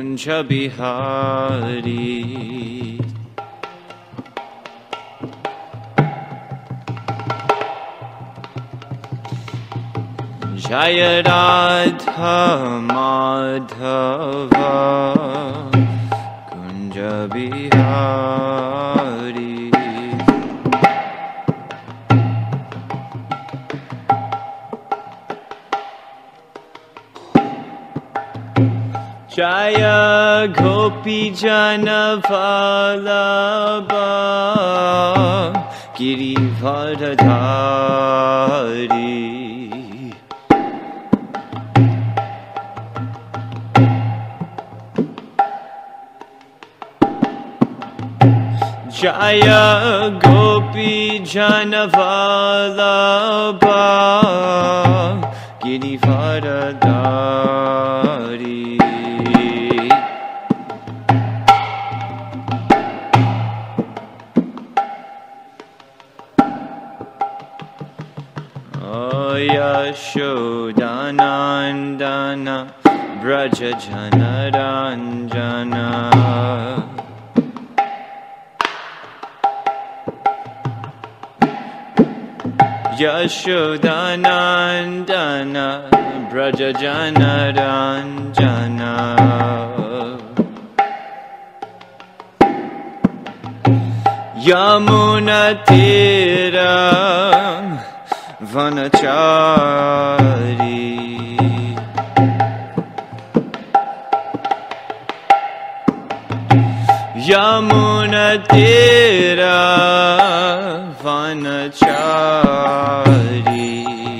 Kunja Bihari. Jaya Radha Madhava Kunja Bihari. Jaya Gopi Jana Vallabha Girivardhari. Jaya Gopi Jana Vallabha Girivardhari. Yashodanandana Braja Janaranjana. Yashodanandana Braja Janaranjana. Yamuna Tira Vanachari. Yamuna Tira Vanachari.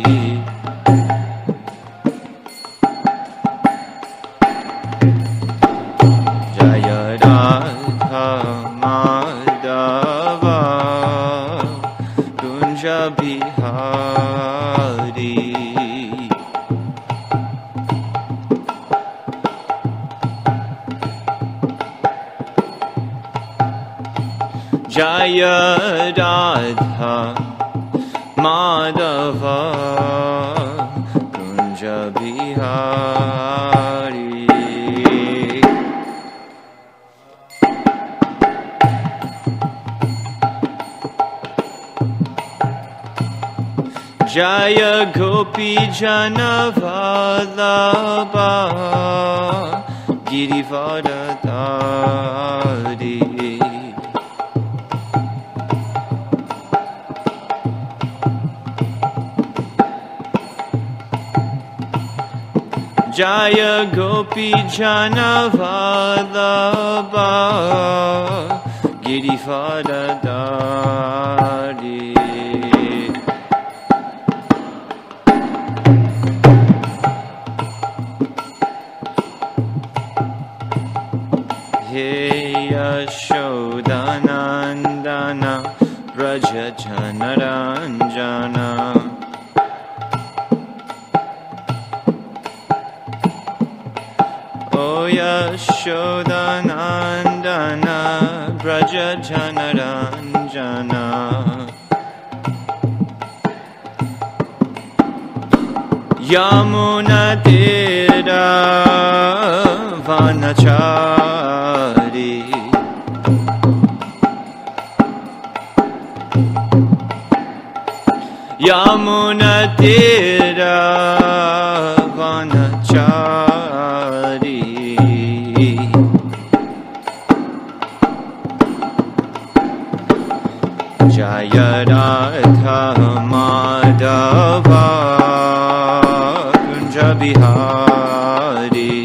Jaya Radha Madhava Kunja Bihari. Jaya Radha Madhava Kunja Bihari. Jaya Gopi Jana Vallabha Girivardhari. Jaya Gopi Jana Vallabha Girivardhari. Hey Yashodanandana Braja Janaranjana. O Yashodanandana Braja Janaranjana. Yamuna Tira Vanachari. Yamuna Tira Vanachari. Jaya Radha Madhava Kunja Bihari.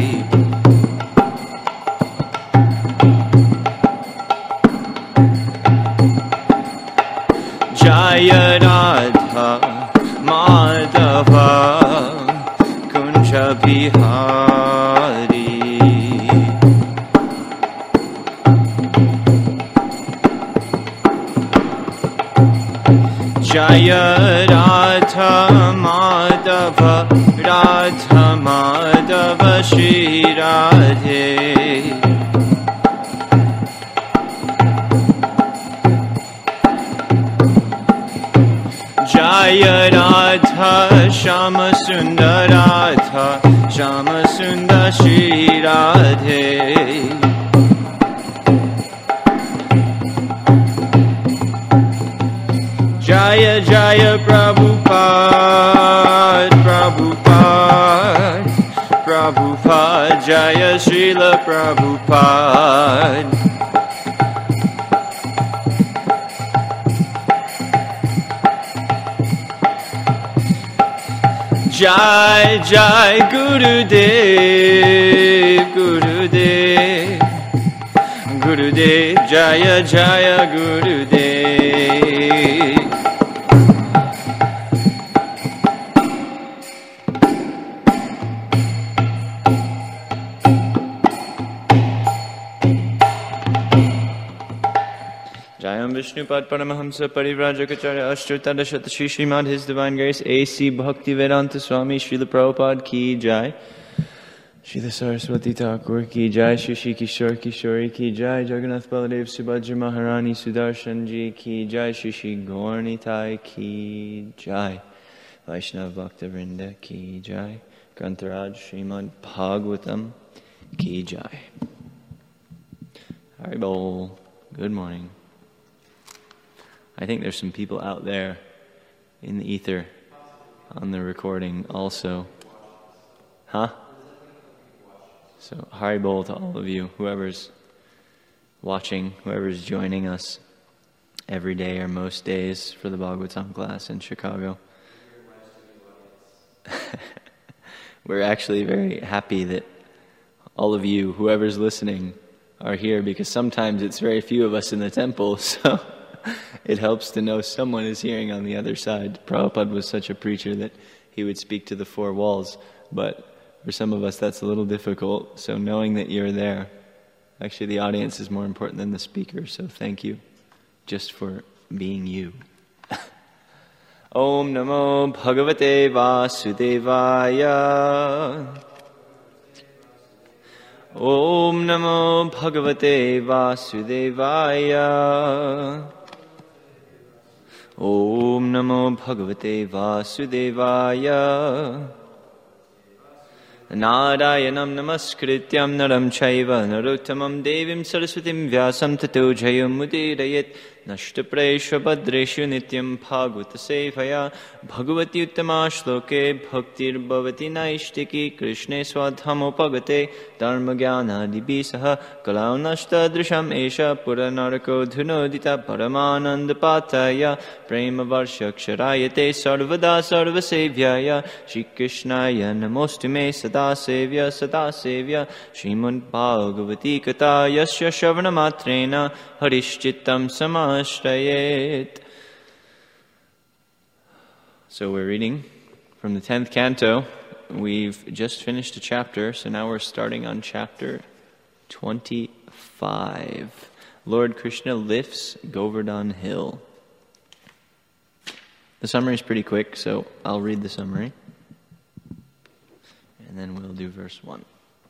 Jaya Radha Madhava Kunja Bihari. Jaya Radha Madhava Radha Madhava Shri Radhe. Jaya Jaya Radha Shama Sundar Radha Shama Sundar Shri Radhe. Jaya Jaya Prabhupada, Prabhupada, Prabhupada, Jaya Srila Prabhupada. Jai Jai Gurudev, Gurudev, Gurudev, Jaya Jaya Gurudev. Jayam Vishnupad Paramahamsa Parivrajakacarya Ashtotadashat Shri Srimad His Divine Grace A.C. Bhakti Vedanta Swami Srila Prabhupada Ki Jai, Srila Saraswati Thakur Ki Jai, Shri Kishore Kishori Ki Jai, Jagannath Baladev Subhadra Maharani Sudarshan Ji Ki Jai, Shri Gaurnitai Ki Jai, Vaishnav Bhakta Vrinda Ki Jai, Grantaraj Srimad Bhagavatam Ki Jai. Haribol. Good morning. I think there's some people out there in the ether on the recording also. Huh? So, Haribol to all of you, whoever's watching, whoever's joining us every day or most days for the Bhagavatam class in Chicago. We're actually very happy that all of you, whoever's listening, are here, because sometimes it's very few of us in the temple, so it helps to know someone is hearing on the other side. Prabhupada was such a preacher that he would speak to the four walls, but for some of us that's a little difficult, so knowing that you're there, actually the audience is more important than the speaker, so thank you just for being you. Om Namo Bhagavate Vasudevaya. Om Namo Bhagavate Vasudevaya. Om Namo Bhagavate Vasudevaya. Narayanam Namaskrityam Naram Chaiva Narottamam Devim Saraswatim Vyasam Tato Jayam Mudirayet Nashtapresha Bhadreshu Nityam Bhagavata Sevaya Bhagavati Uttama Shloke Bhaktir Bhavati Naishtiki Krishne Swadhamopagate Dharma Gyana Dibisaha Kalau Nashta Drisham Esha Puranarako Dhunodita Paramananda Pataya Prema Varshaksharayate Sarvada Sarvasevyaya Shri Krishnaya Namostume Sada Sevya Srimad Bhagavati Kata Yasya Shravana Matrena Harishchittam Samashrayet. So we're reading from the 10th canto. We've just finished a chapter, so now we're starting on chapter 25. Lord Krishna lifts Govardhan Hill. The summary is pretty quick, so I'll read the summary. And then we'll do verse 1.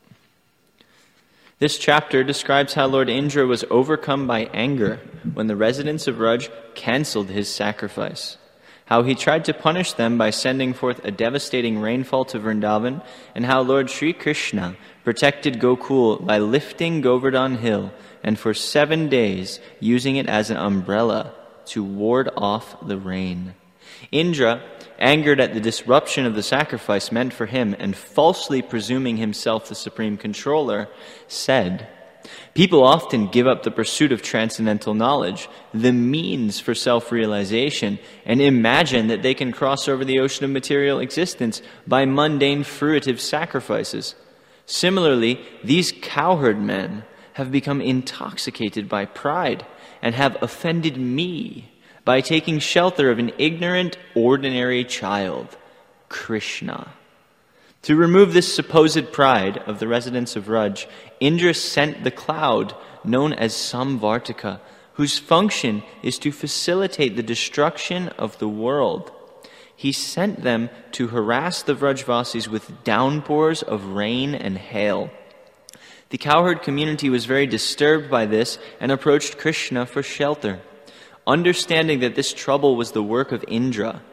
This chapter describes how Lord Indra was overcome by anger when the residents of Raj cancelled his sacrifice, how he tried to punish them by sending forth a devastating rainfall to Vrindavan, and how Lord Sri Krishna protected Gokul by lifting Govardhan Hill and for 7 days using it as an umbrella to ward off the rain. Indra, angered at the disruption of the sacrifice meant for him and falsely presuming himself the supreme controller, said, "People often give up the pursuit of transcendental knowledge, the means for self-realization, and imagine that they can cross over the ocean of material existence by mundane fruitive sacrifices. Similarly, these cowherd men have become intoxicated by pride and have offended me by taking shelter of an ignorant, ordinary child, Krishna." To remove this supposed pride of the residents of Raj, Indra sent the cloud known as Samvartika, whose function is to facilitate the destruction of the world. He sent them to harass the Vrajvasis with downpours of rain and hail. The cowherd community was very disturbed by this and approached Krishna for shelter. Understanding that this trouble was the work of Indra,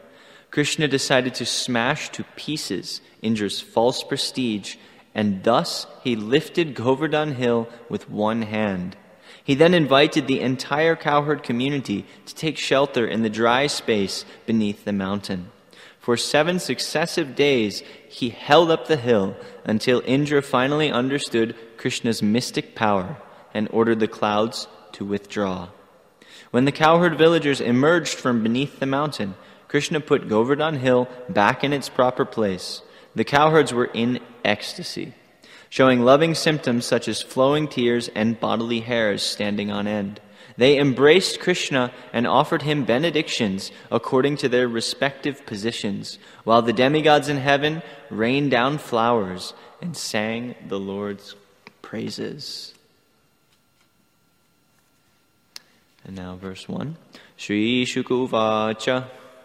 Krishna decided to smash to pieces Indra's false prestige, and thus he lifted Govardhan Hill with one hand. He then invited the entire cowherd community to take shelter in the dry space beneath the mountain. For 7 successive days, he held up the hill until Indra finally understood Krishna's mystic power and ordered the clouds to withdraw. When the cowherd villagers emerged from beneath the mountain, Krishna put Govardhan Hill back in its proper place. The cowherds were in ecstasy, showing loving symptoms such as flowing tears and bodily hairs standing on end. They embraced Krishna and offered him benedictions according to their respective positions, while the demigods in heaven rained down flowers and sang the Lord's praises. And now verse 1. Shri Shuka Uvacha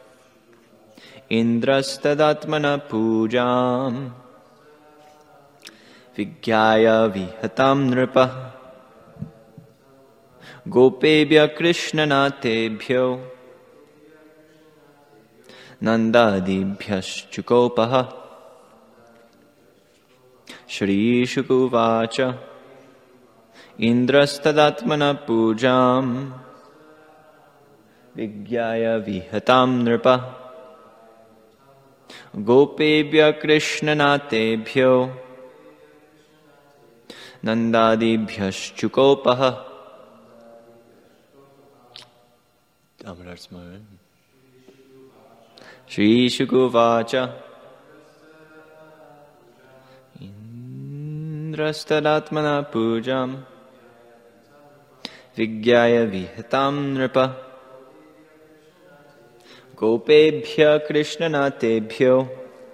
Indrastadatmana Pujam Vigyaya Vihatam Nripa Gopebhya Krishnanatebhyo Nandadibhyaschukopaha. Shri Shuka Uvacha Indrastadatmana Pujam Vigyaya Vihatam Nripa Gopebhya Krishnanatebhyo Nandadibhyaschukopaha. Shri Shuka Uvacha Indrastadatmana Pujam Vigyaya Vihatam Nripa Gopebhya Krishnanatebhyo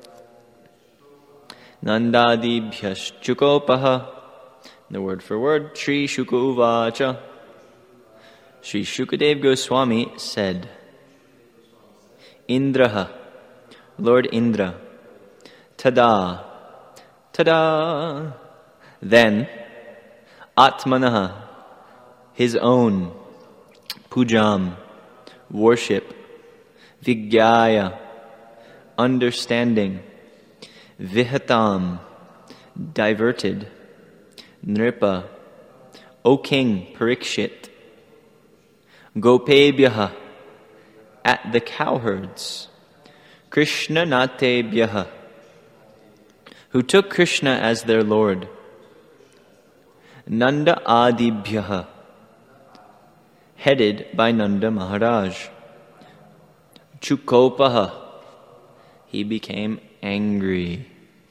Nandadibhyaschukopaha. The word for word, Shri Shuka Uvacha. Shri Shukadev Goswami said, Indraha, Lord Indra, tada, tada, then, Atmanaha, his own, Pujam, worship, Vigyaya, understanding, Vihatam, diverted, Nripa, O King Parikshit, Gopebhyaha, at the cowherds, Krishnanatebhyaha, who took Krishna as their Lord, Nanda Adibhyaha, headed by Nanda Maharaj, Chukopaha, he became angry.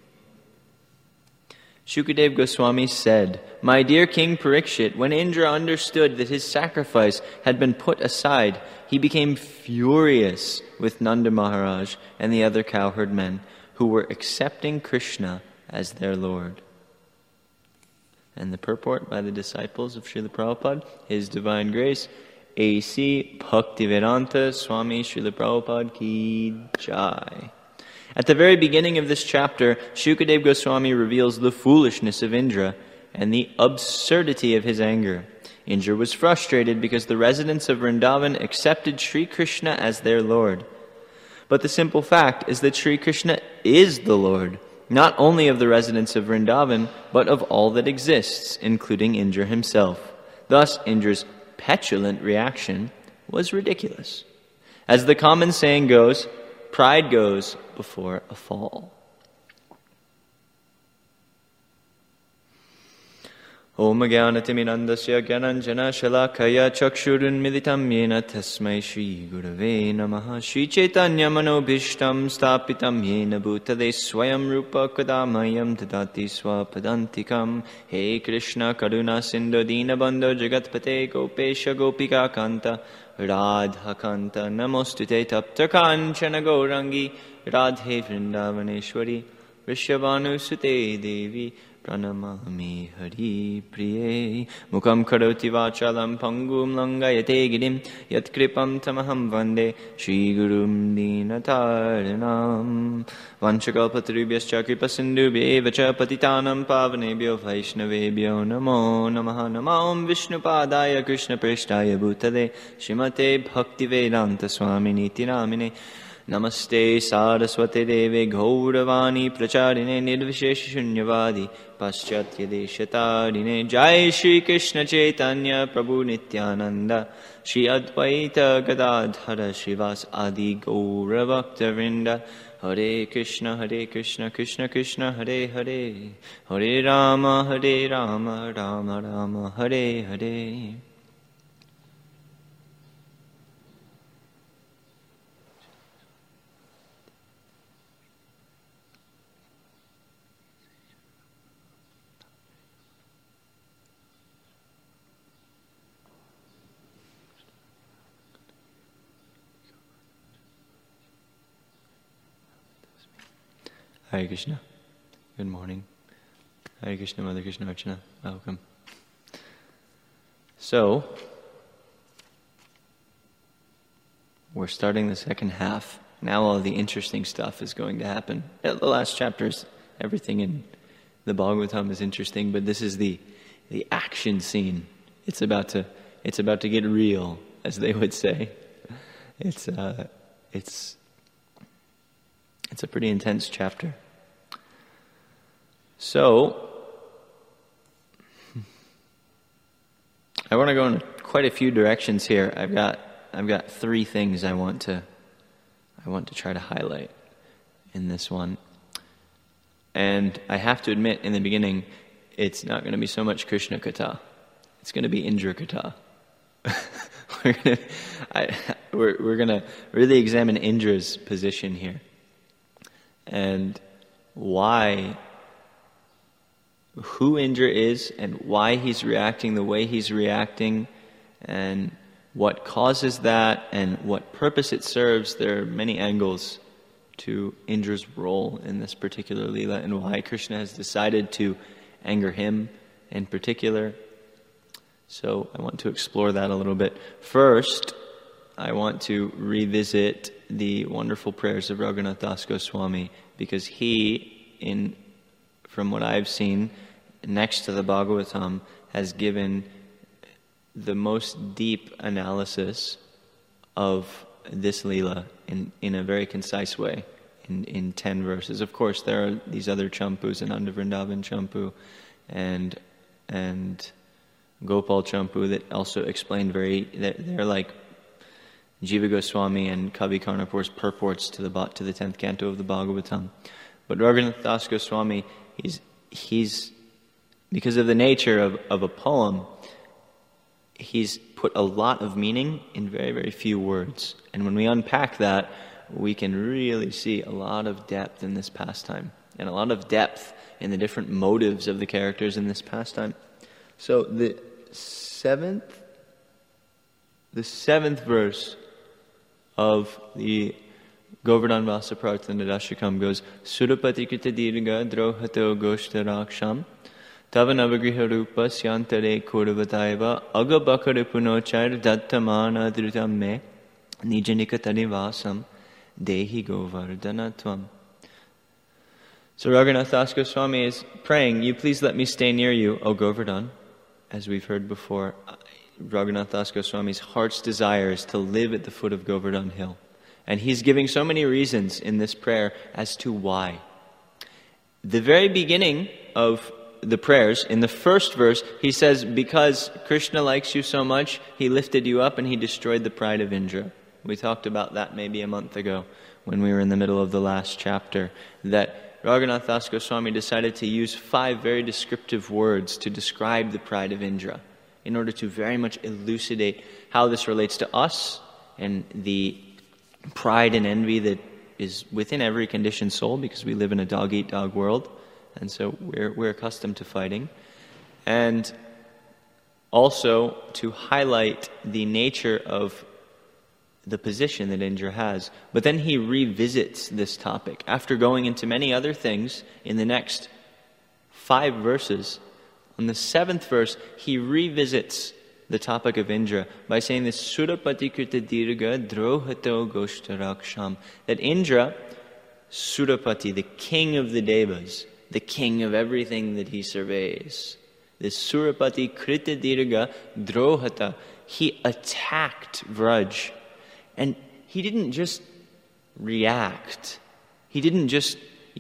Shukadev Goswami said, My dear King Parikshit, when Indra understood that his sacrifice had been put aside, he became furious with Nanda Maharaj and the other cowherd men who were accepting Krishna as their Lord. And the purport by the disciples of Srila Prabhupada, His Divine Grace, A.C. Bhaktivedanta Swami Srila Prabhupada Ki Jai. At the very beginning of this chapter, Shukadev Goswami reveals the foolishness of Indra and the absurdity of his anger. Indra was frustrated because the residents of Vrindavan accepted Sri Krishna as their Lord. But the simple fact is that Sri Krishna is the Lord, not only of the residents of Vrindavan, but of all that exists, including Indra himself. Thus, Indra's petulant reaction was ridiculous. As the common saying goes, pride goes before a fall. Om Jnanatimirandasya Gyananjana Shalakaya Chakshurunmilitam Yena Tasmai Shri Gurave Namaha. Shri Chaitanya Manobhishtam Stapitam Yena Bhutale Swayam Rupa Kadamayam Tadati Swapadantikam. He Krishna Karuna Sindhu Dinabandho Jagatpate Gopesha Gopika Kanta Radha Kanta Namostute Tapta Kanchana Gaurangi Radhe Vrindavaneshwari Vrishabhanu Sute Devi Pranamami Hari Priye. Mukam Karoti Vachalam Pangum Langayate Girim Yat Kripam Tamaham Vande Shri Gurum Dinataranam. Vanchakalpatarubhyascha Kripasindubhye Vacha Patitanam Pavanebhyo Vaishnavebhyo Namo Namaha. Namam Vishnupadaya Krishna Preshtaya Bhutale Shrimate Bhaktivedanta Swami Niti Namine Namaste Saraswate Deve Gauravani Pracharine Nirvishesha Shunyavadi Paschatya Deshatarine Jai Shri Krishna Chaitanya Prabhu Nityananda Shri Advaita Gadadhara Shrivas Adi Gauravakta Vrinda Hare Krishna Krishna Krishna Hare Hare Hare Rama Rama Rama Hare Hare. Hare Krishna. Good morning. Hare Krishna, Mother Krishna Archana. Welcome. So, we're starting the second half. Now all the interesting stuff is going to happen. The last chapters, everything in the Bhagavatam is interesting, but this is the action scene. It's about to get real, as they would say. It's a pretty intense chapter. So, I want to go in quite a few directions here. I've got three things I want to try to highlight in this one. And I have to admit, in the beginning, it's not going to be so much Krishna Katha. It's going to be Indra Katha. We're going to really examine Indra's position here. And who Indra is and why he's reacting the way he's reacting and what causes that and what purpose it serves. There are many angles to Indra's role in this particular Leela and why Krishna has decided to anger him in particular. So I want to explore that a little bit. First, I want to revisit the wonderful prayers of Raghunath Das Goswami, because he, from what I've seen, next to the Bhagavatam, has given the most deep analysis of this Leela in a very concise way, in 10 verses. Of course, there are these other Champus, Ananda Vrindavan Champu, and Gopal Champu that also explain they're like Jiva Goswami and Kavi Karnapur's purports to the 10th canto of the Bhagavatam. But Raghunath Das Goswami, he's because of the nature of a poem, he's put a lot of meaning in very, very few words. And when we unpack that, we can really see a lot of depth in this pastime, and a lot of depth in the different motives of the characters in this pastime. So the seventh verse of the Govardhan Vasa Prarthana Dashakam goes, Surapati Krita Dirga Drohato Goshta Raksham Tava Navagriha Rupa Syantare Kuruvataiva Agabakare Punochar Dattamana Dhritam Me Nijanika Vasam Dehi Govardhanatvam. So Raghunath Das Goswami is praying, you please let me stay near you, O Govardhan. As we've heard before, Raghunath Das Goswami's heart's desire is to live at the foot of Govardhan Hill. And he's giving so many reasons in this prayer as to why. The very beginning of the prayers, in the first verse, he says, because Krishna likes you so much, he lifted you up and he destroyed the pride of Indra. We talked about that maybe a month ago when we were in the middle of the last chapter, that Raghunath Das Goswami decided to use 5 very descriptive words to describe the pride of Indra, in order to very much elucidate how this relates to us and the pride and envy that is within every conditioned soul, because we live in a dog-eat-dog world, and so we're accustomed to fighting. And also to highlight the nature of the position that Indra has. But then he revisits this topic. After going into many other things in the next 5 verses, on the 7th verse, he revisits the topic of Indra by saying this, Surapati Krita Dirga Drohato Goshtaraksham, that Indra, Surapati, the king of the Devas, the king of everything that he surveys, this Surapati Krita Dirga Drohata, he attacked Vraj. And he didn't just react. He didn't just,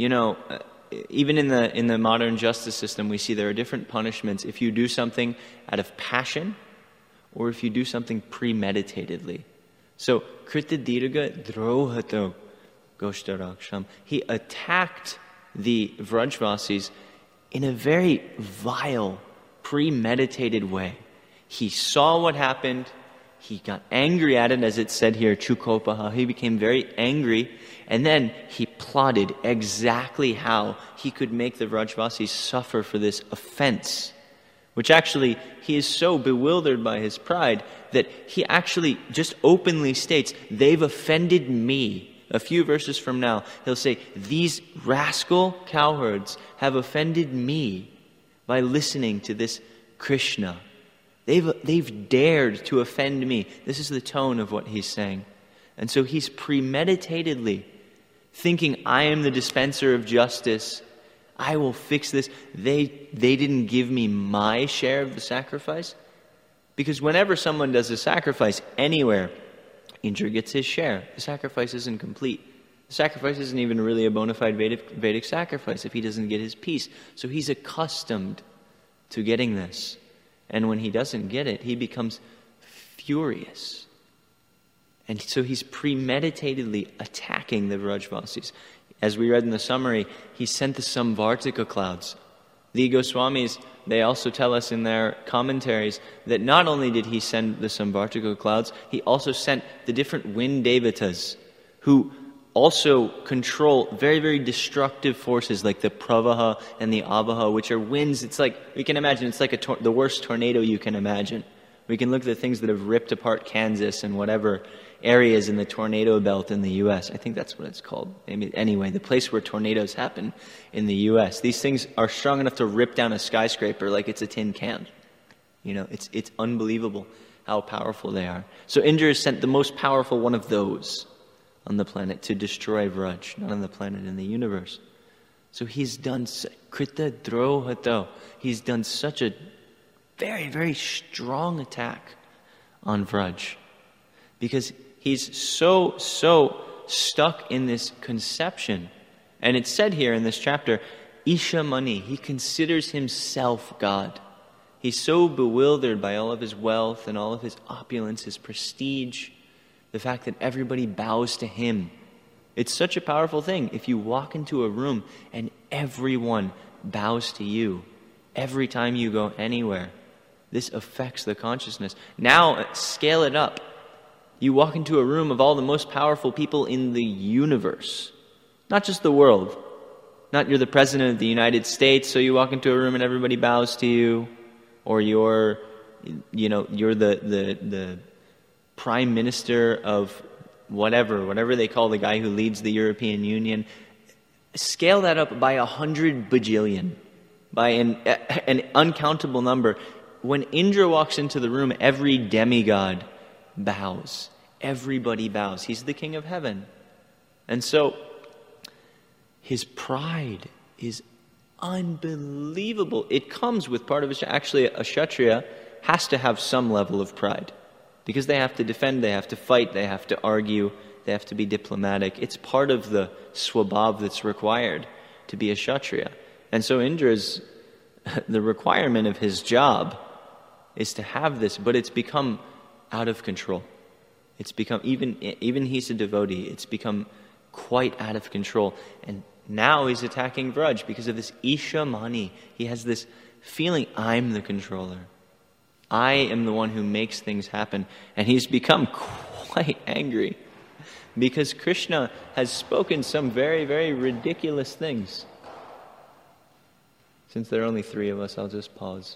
even in the modern justice system, we see there are different punishments if you do something out of passion or if you do something premeditatedly. So, krita dirga drohato goshtaraksham. He attacked the Vrajvasis in a very vile, premeditated way. He saw what happened. He got angry at it, as it said here, chukopaha. He became very angry, and then he plotted exactly how he could make the Vrajvasis suffer for this offense. Which actually, he is so bewildered by his pride that he actually just openly states, they've offended me. A few verses from now, he'll say, these rascal cowherds have offended me by listening to this Krishna. They've dared to offend me. This is the tone of what he's saying. And so he's premeditatedly thinking, I am the dispenser of justice. I will fix this. They didn't give me my share of the sacrifice. Because whenever someone does a sacrifice anywhere, Indra gets his share. The sacrifice isn't complete. The sacrifice isn't even really a bona fide Vedic sacrifice if he doesn't get his piece. So he's accustomed to getting this. And when he doesn't get it, he becomes furious. And so he's premeditatedly attacking the Vrajvasis. As we read in the summary, he sent the Samvartika clouds. The Goswamis, they also tell us in their commentaries that not only did he send the Samvartika clouds, he also sent the different wind devatas who also control very, very destructive forces like the Pravaha and the Avaha, which are winds. It's like, we can imagine, it's like the worst tornado you can imagine. We can look at the things that have ripped apart Kansas and whatever areas in the tornado belt in the U.S. I think that's what it's called. Anyway, the place where tornadoes happen in the U.S. These things are strong enough to rip down a skyscraper like it's a tin can. It's unbelievable how powerful they are. So Indra has sent the most powerful one of those on the planet to destroy Vraj, not on the planet, in the universe. So he's done krita drohato. He's done such a very, very strong attack on Vraj. Because he's so stuck in this conception. And it's said here in this chapter, Isha Mani, he considers himself God. He's so bewildered by all of his wealth and all of his opulence, his prestige, the fact that everybody bows to him. It's such a powerful thing. If you walk into a room and everyone bows to you, every time you go anywhere, this affects the consciousness. Now, scale it up. You walk into a room of all the most powerful people in the universe. Not just the world. Not you're the president of the United States, so you walk into a room and everybody bows to you. Or you're the prime minister of whatever they call the guy who leads the European Union. Scale that up by 100 bajillion. By an uncountable number. When Indra walks into the room, every demigod bows. Everybody bows. He's the king of heaven. And so, his pride is unbelievable. It comes with part of it. Actually, a Kshatriya has to have some level of pride. Because they have to defend, they have to fight, they have to argue, they have to be diplomatic. It's part of the swabhav that's required to be a Kshatriya. And so Indra's, the requirement of his job is to have this, but it's become out of control. It's become, even he's a devotee, it's become quite out of control. And now he's attacking Vraj because of this Isha Mani. He has this feeling, I'm the controller. I am the one who makes things happen. And he's become quite angry because Krishna has spoken some very, very ridiculous things. Since there are only 3 of us, I'll just pause.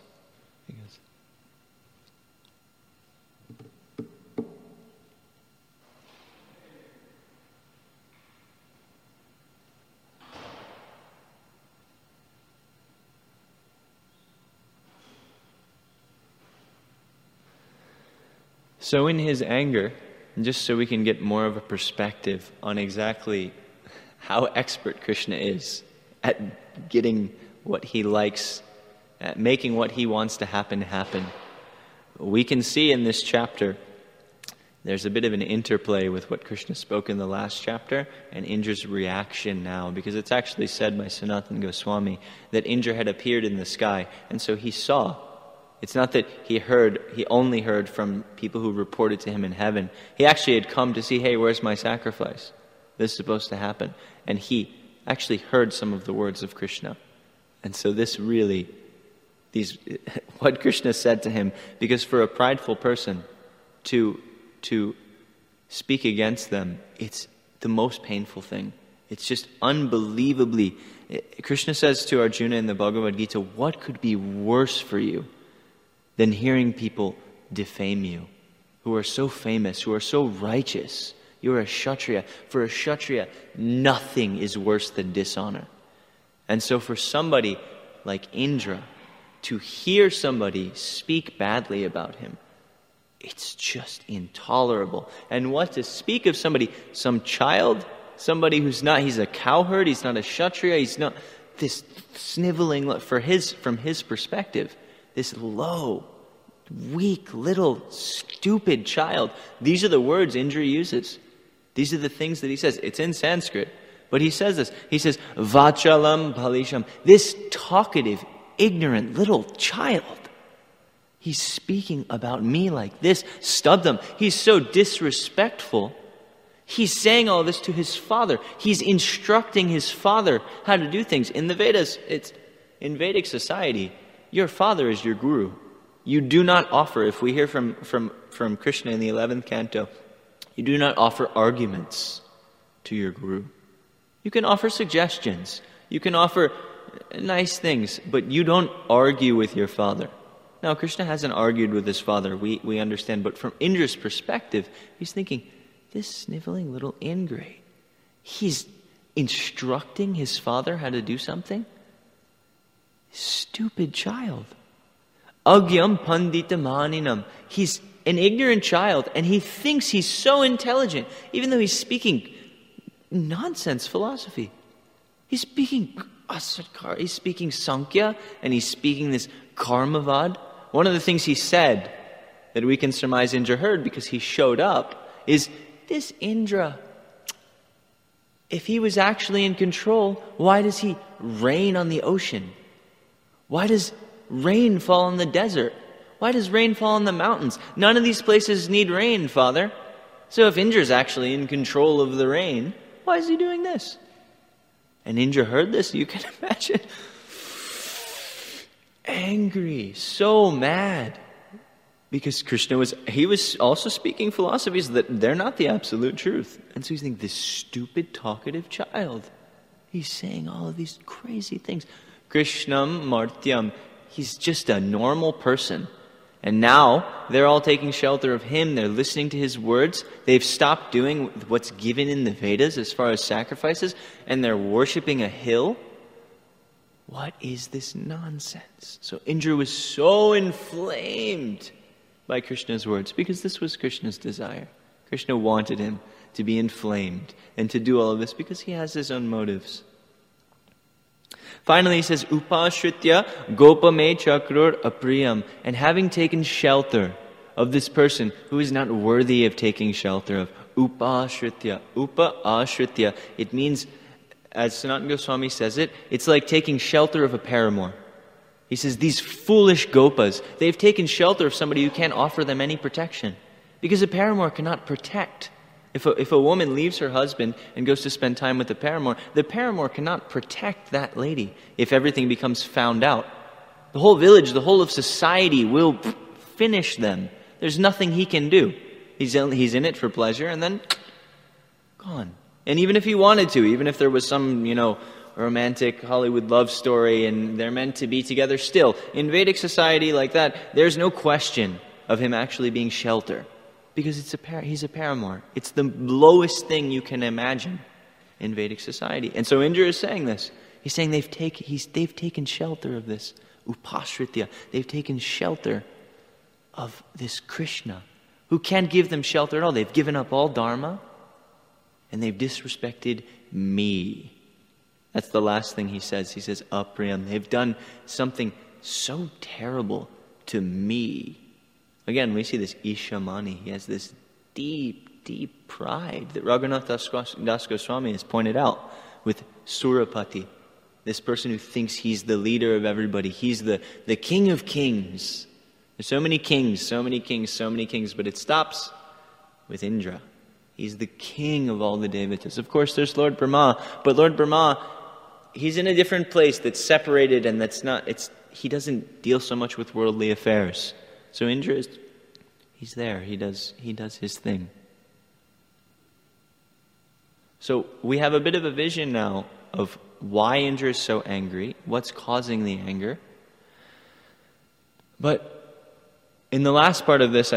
So in his anger, just so we can get more of a perspective on exactly how expert Krishna is at getting what he likes, at making what he wants to happen, we can see in this chapter there's a bit of an interplay with what Krishna spoke in the last chapter and Indra's reaction now, because it's actually said by Sanatana Goswami that Indra had appeared in the sky, and so he saw. It's not that he only heard from people who reported to him in heaven. He actually had come to see, hey, where's my sacrifice? This is supposed to happen. And he actually heard some of the words of Krishna. And so what Krishna said to him, because for a prideful person to speak against them, it's the most painful thing. It's just unbelievably. Krishna says to Arjuna in the Bhagavad Gita, what could be worse for you than hearing people defame you, who are so famous, who are so righteous? You're a Kshatriya. For a Kshatriya, nothing is worse than dishonor. And so for somebody like Indra, to hear somebody speak badly about him, it's just intolerable. And what to speak of somebody, some child, somebody who's not, he's a cowherd, he's not a Kshatriya, he's not this sniveling, from his perspective, this low, weak, little, stupid child. These are the words Indra uses. These are the things that he says. It's in Sanskrit, but he says this. He says, Vachalam Palisham, this talkative, ignorant little child. He's speaking about me like this. Stubbed. He's so disrespectful. He's saying all this to his father. He's instructing his father how to do things. In the Vedas, in Vedic society, your father is your guru. You do not offer, if we hear from Krishna in the 11th canto, you do not offer arguments to your guru. You can offer suggestions. You can offer nice things, but you don't argue with your father. Now, Krishna hasn't argued with his father, we understand, but from Indra's perspective, he's thinking, this sniveling little ingrate, he's instructing his father how to do something? Stupid child. Agyam pandita maninam. He's an ignorant child, and he thinks he's so intelligent, even though he's speaking nonsense philosophy. He's speaking Asadkar, he's speaking Sankhya, and he's speaking this Karmavad. One of the things he said that we can surmise Indra heard because he showed up is, this Indra, if he was actually in control, why does he rain on the ocean? Why does rain fall in the desert? Why does rain fall in the mountains? None of these places need rain, Father. So if Indra's actually in control of the rain, why is he doing this? And Indra heard this, you can imagine. Angry, so mad. Because Krishna was also speaking philosophies that they're not the absolute truth. And so he's thinking, this stupid, talkative child, he's saying all of these crazy things. Krishnam Martyam, he's just a normal person. And now they're all taking shelter of him. They're listening to his words. They've stopped doing what's given in the Vedas as far as sacrifices, and they're worshipping a hill. What is this nonsense? So Indra was so inflamed by Krishna's words, because this was Krishna's desire. Krishna wanted him to be inflamed and to do all of this because he has his own motives. Finally, he says, Upashritya gopame chakrur apriyam. And having taken shelter of this person who is not worthy of taking shelter of. Upashritya. Upa-ashritya. It means, as Sanatana Goswami says it, it's like taking shelter of a paramour. He says, these foolish gopas, they've taken shelter of somebody who can't offer them any protection. Because a paramour cannot protect. If a woman leaves her husband and goes to spend time with the paramour cannot protect that lady if everything becomes found out. The whole village, the whole of society will finish them. There's nothing he can do. He's in it for pleasure and then gone. And even if he wanted to, even if there was some, romantic Hollywood love story and they're meant to be together still, in Vedic society like that, there's no question of him actually being shelter. Because he's a paramour. It's the lowest thing you can imagine in Vedic society. And so Indra is saying this. He's saying they've taken shelter of this upashritya. They've taken shelter of this Krishna, who can't give them shelter at all. They've given up all dharma, and they've disrespected me. That's the last thing he says. He says, apriyam. They've done something so terrible to me. Again, we see this Ishamani. He has this deep, deep pride that Raghunath Das Goswami has pointed out with Surapati, this person who thinks he's the leader of everybody. He's the king of kings. There's so many kings, so many kings, so many kings, but it stops with Indra. He's the king of all the devatas. Of course, there's Lord Brahma, but Lord Brahma, he's in a different place that's separated, and he doesn't deal so much with worldly affairs. So Indra he's there. He does his thing. So we have a bit of a vision now of why Indra is so angry, what's causing the anger. But in the last part of this,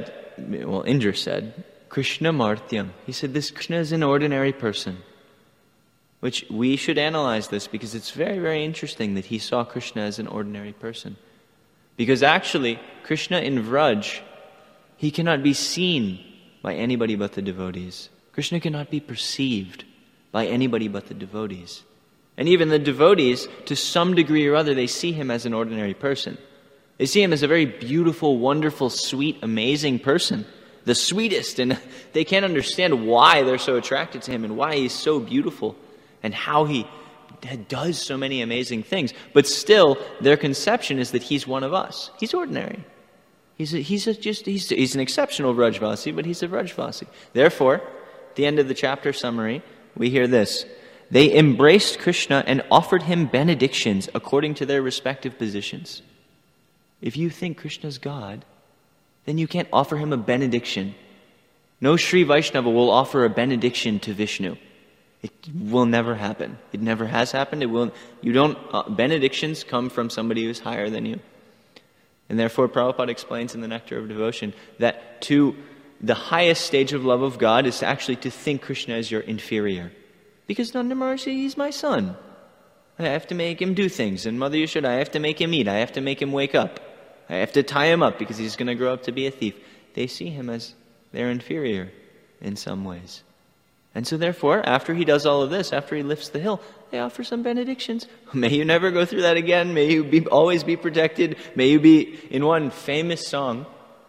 Indra said, Krishna Martyam. He said, this Krishna is an ordinary person. Which we should analyze this, because it's very, very interesting that he saw Krishna as an ordinary person. Because actually, Krishna in Vraj, he cannot be seen by anybody but the devotees. Krishna cannot be perceived by anybody but the devotees. And even the devotees, to some degree or other, they see him as an ordinary person. They see him as a very beautiful, wonderful, sweet, amazing person. The sweetest, and they can't understand why they're so attracted to him and why he's so beautiful and how he does so many amazing things. But still, their conception is that he's one of us. He's ordinary. He's an exceptional Vrajvasi, but he's a Vrajvasi. Therefore, at the end of the chapter summary, we hear this. They embraced Krishna and offered him benedictions according to their respective positions. If you think Krishna's God, then you can't offer him a benediction. No Sri Vaishnava will offer a benediction to Vishnu. It will never happen. It never has happened. Benedictions come from somebody who's higher than you. And therefore, Prabhupada explains in the Nectar of Devotion that the highest stage of love of God is actually to think Krishna as your inferior. Because Nanda Maharshi, he's my son. I have to make him do things. And Mother Yashoda, I have to make him eat. I have to make him wake up. I have to tie him up because he's going to grow up to be a thief. They see him as their inferior in some ways. And so therefore, after he does all of this, after he lifts the hill, they offer some benedictions. May you never go through that again. May you always be protected. May you be, in one famous song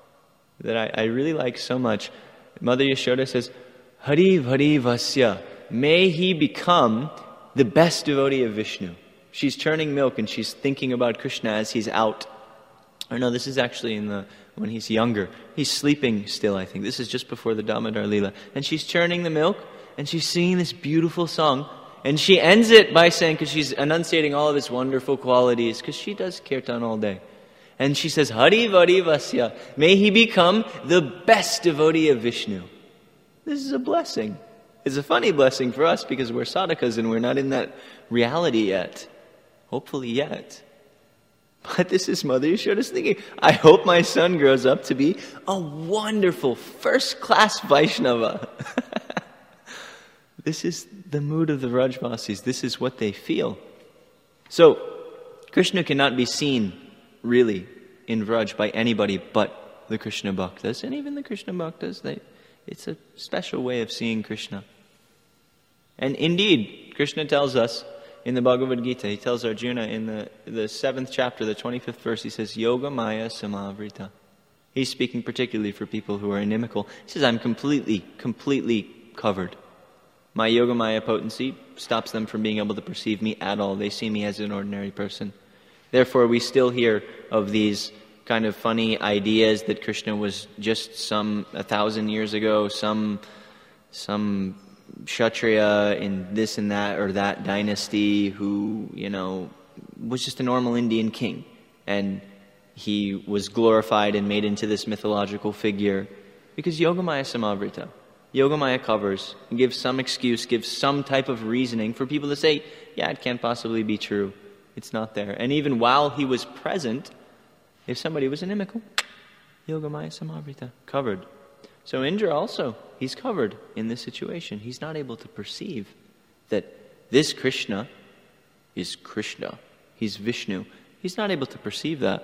that I really like so much, Mother Yashoda says, Hari Hari Vasya, may he become the best devotee of Vishnu. She's churning milk and she's thinking about Krishna as he's out. Or no, this is actually when he's younger. He's sleeping still, I think. This is just before the Damodar Leela. And she's churning the milk, and she's singing this beautiful song. And she ends it by saying, because she's enunciating all of his wonderful qualities, because she does kirtan all day. And she says, Hari Vari Vasya, may he become the best devotee of Vishnu. This is a blessing. It's a funny blessing for us, because we're sadhakas and we're not in that reality yet. Hopefully yet. But this is Mother Yashoda's thinking. I hope my son grows up to be a wonderful, first-class Vaishnava. This is the mood of the Vrajvasis. This is what they feel. So, Krishna cannot be seen, really, in Vraj by anybody but the Krishna Bhaktas. And even the Krishna Bhaktas, it's a special way of seeing Krishna. And indeed, Krishna tells us, in the Bhagavad Gita, he tells Arjuna in the 7th chapter, the 25th verse, he says, Yoga Maya Samavrita. He's speaking particularly for people who are inimical. He says, I'm completely covered. My Yoga Maya potency stops them from being able to perceive me at all. They see me as an ordinary person. Therefore, we still hear of these kind of funny ideas that Krishna was just 1,000 years ago, some Kshatriya in this and that or that dynasty who, was just a normal Indian king. And he was glorified and made into this mythological figure. Because Yogamaya Samavrita. Yogamaya covers, gives some excuse, gives some type of reasoning for people to say, yeah, it can't possibly be true. It's not there. And even while he was present, if somebody was inimical, Yogamaya Samavrita, covered. So Indra also, he's covered in this situation. He's not able to perceive that this Krishna is Krishna. He's Vishnu. He's not able to perceive that.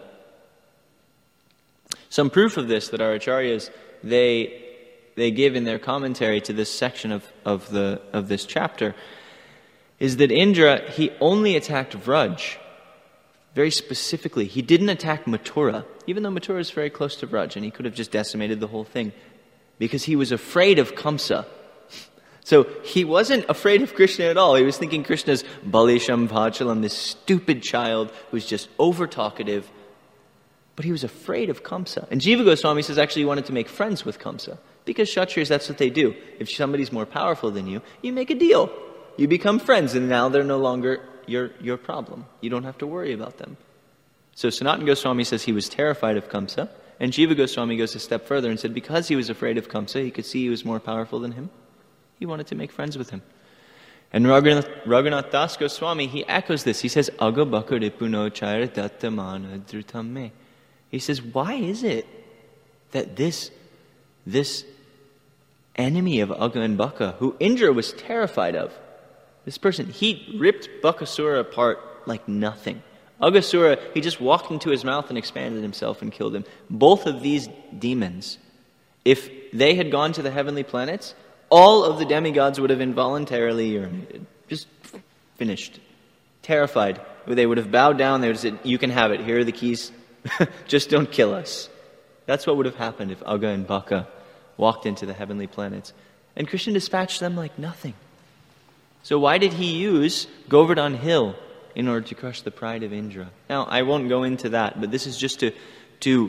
Some proof of this that our acharyas, they give in their commentary to this section of this chapter is that Indra, he only attacked Vraj. Very specifically, he didn't attack Mathura, even though Mathura is very close to Vraj and he could have just decimated the whole thing. because he was afraid of Kamsa. So he wasn't afraid of Krishna at all. He was thinking Krishna's Balisham Vachalam, this stupid child who's just over-talkative. But he was afraid of Kamsa. And Jiva Goswami says actually he wanted to make friends with Kamsa. Because Kshatriyas, that's what they do. If somebody's more powerful than you, you make a deal. You become friends, and now they're no longer your problem. You don't have to worry about them. So Sanatana Goswami says he was terrified of Kamsa. And Jiva Goswami goes a step further and said because he was afraid of Kamsa, he could see he was more powerful than him. He wanted to make friends with him. And Raghunath Das Goswami, he echoes this. He says, Aga baka ripuno chaira dattamana dhrutam me. He says, why is it that this enemy of Aga and Baka, who Indra was terrified of, this person, he ripped Bakasura apart like nothing. Aghasura, he just walked into his mouth and expanded himself and killed him. Both of these demons, if they had gone to the heavenly planets, all of the demigods would have involuntarily urinated. Just finished. Terrified. They would have bowed down. They would have said, you can have it. Here are the keys. Just don't kill us. That's what would have happened if Aga and Baka walked into the heavenly planets. And Krishna dispatched them like nothing. So why did he use Govardhan Hill in order to crush the pride of Indra? Now, I won't go into that, but this is just to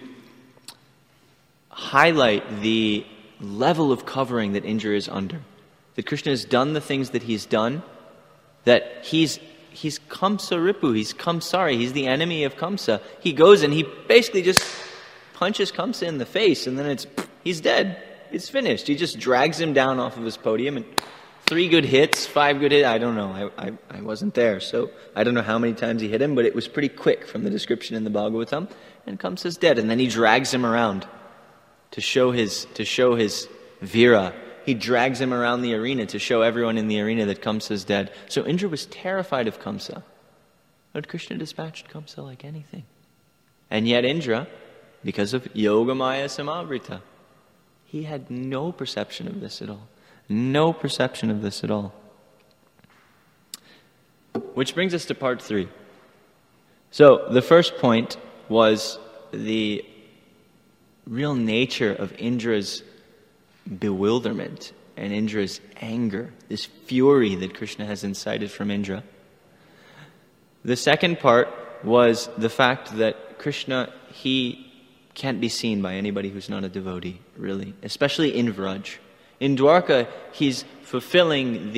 highlight the level of covering that Indra is under. That Krishna has done the things that he's done, that he's Kamsa Ripu, he's Kamsari, he's the enemy of Kamsa. He goes and he basically just punches Kamsa in the face, and then he's dead. It's finished. He just drags him down off of his podium, and 3 good hits, 5 good hits, I don't know. I wasn't there, so I don't know how many times he hit him, but it was pretty quick from the description in the Bhagavatam, and Kamsa's dead. And then he drags him around to show his vira. He drags him around the arena to show everyone in the arena that Kamsa is dead. So Indra was terrified of Kamsa. But Krishna dispatched Kamsa like anything. And yet Indra, because of Yogamaya Samavrita, he had no perception of this at all. No perception of this at all. Which brings us to part 3. So the first point was the real nature of Indra's bewilderment and Indra's anger, this fury that Krishna has incited from Indra. The second part was the fact that Krishna, he can't be seen by anybody who's not a devotee, really, especially in Vraj. In Dwarka, he's fulfilling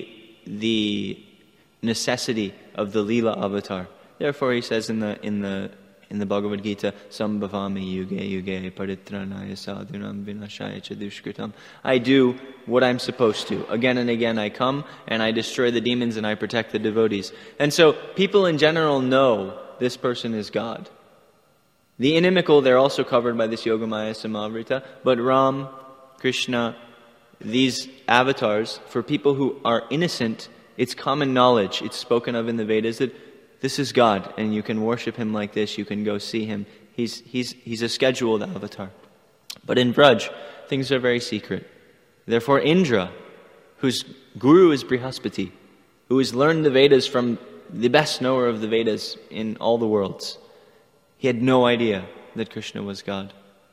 the necessity of the Leela avatar. Therefore, he says in the Bhagavad Gita, Sambhavami yuge yuge paritranaya sadhunam vinashaya cha dushkritam. I do what I'm supposed to. Again and again I come and I destroy the demons and I protect the devotees. And so people in general know this person is God. The inimical, they're also covered by this Yogamaya Samavrita, but Ram, Krishna, these avatars, for people who are innocent, it's common knowledge. It's spoken of in the Vedas that this is God, and you can worship Him like this. You can go see Him. He's a scheduled avatar. But in Vraj, things are very secret. Therefore, Indra, whose guru is Brihaspati, who has learned the Vedas from the best knower of the Vedas in all the worlds, he had no idea that Krishna was God.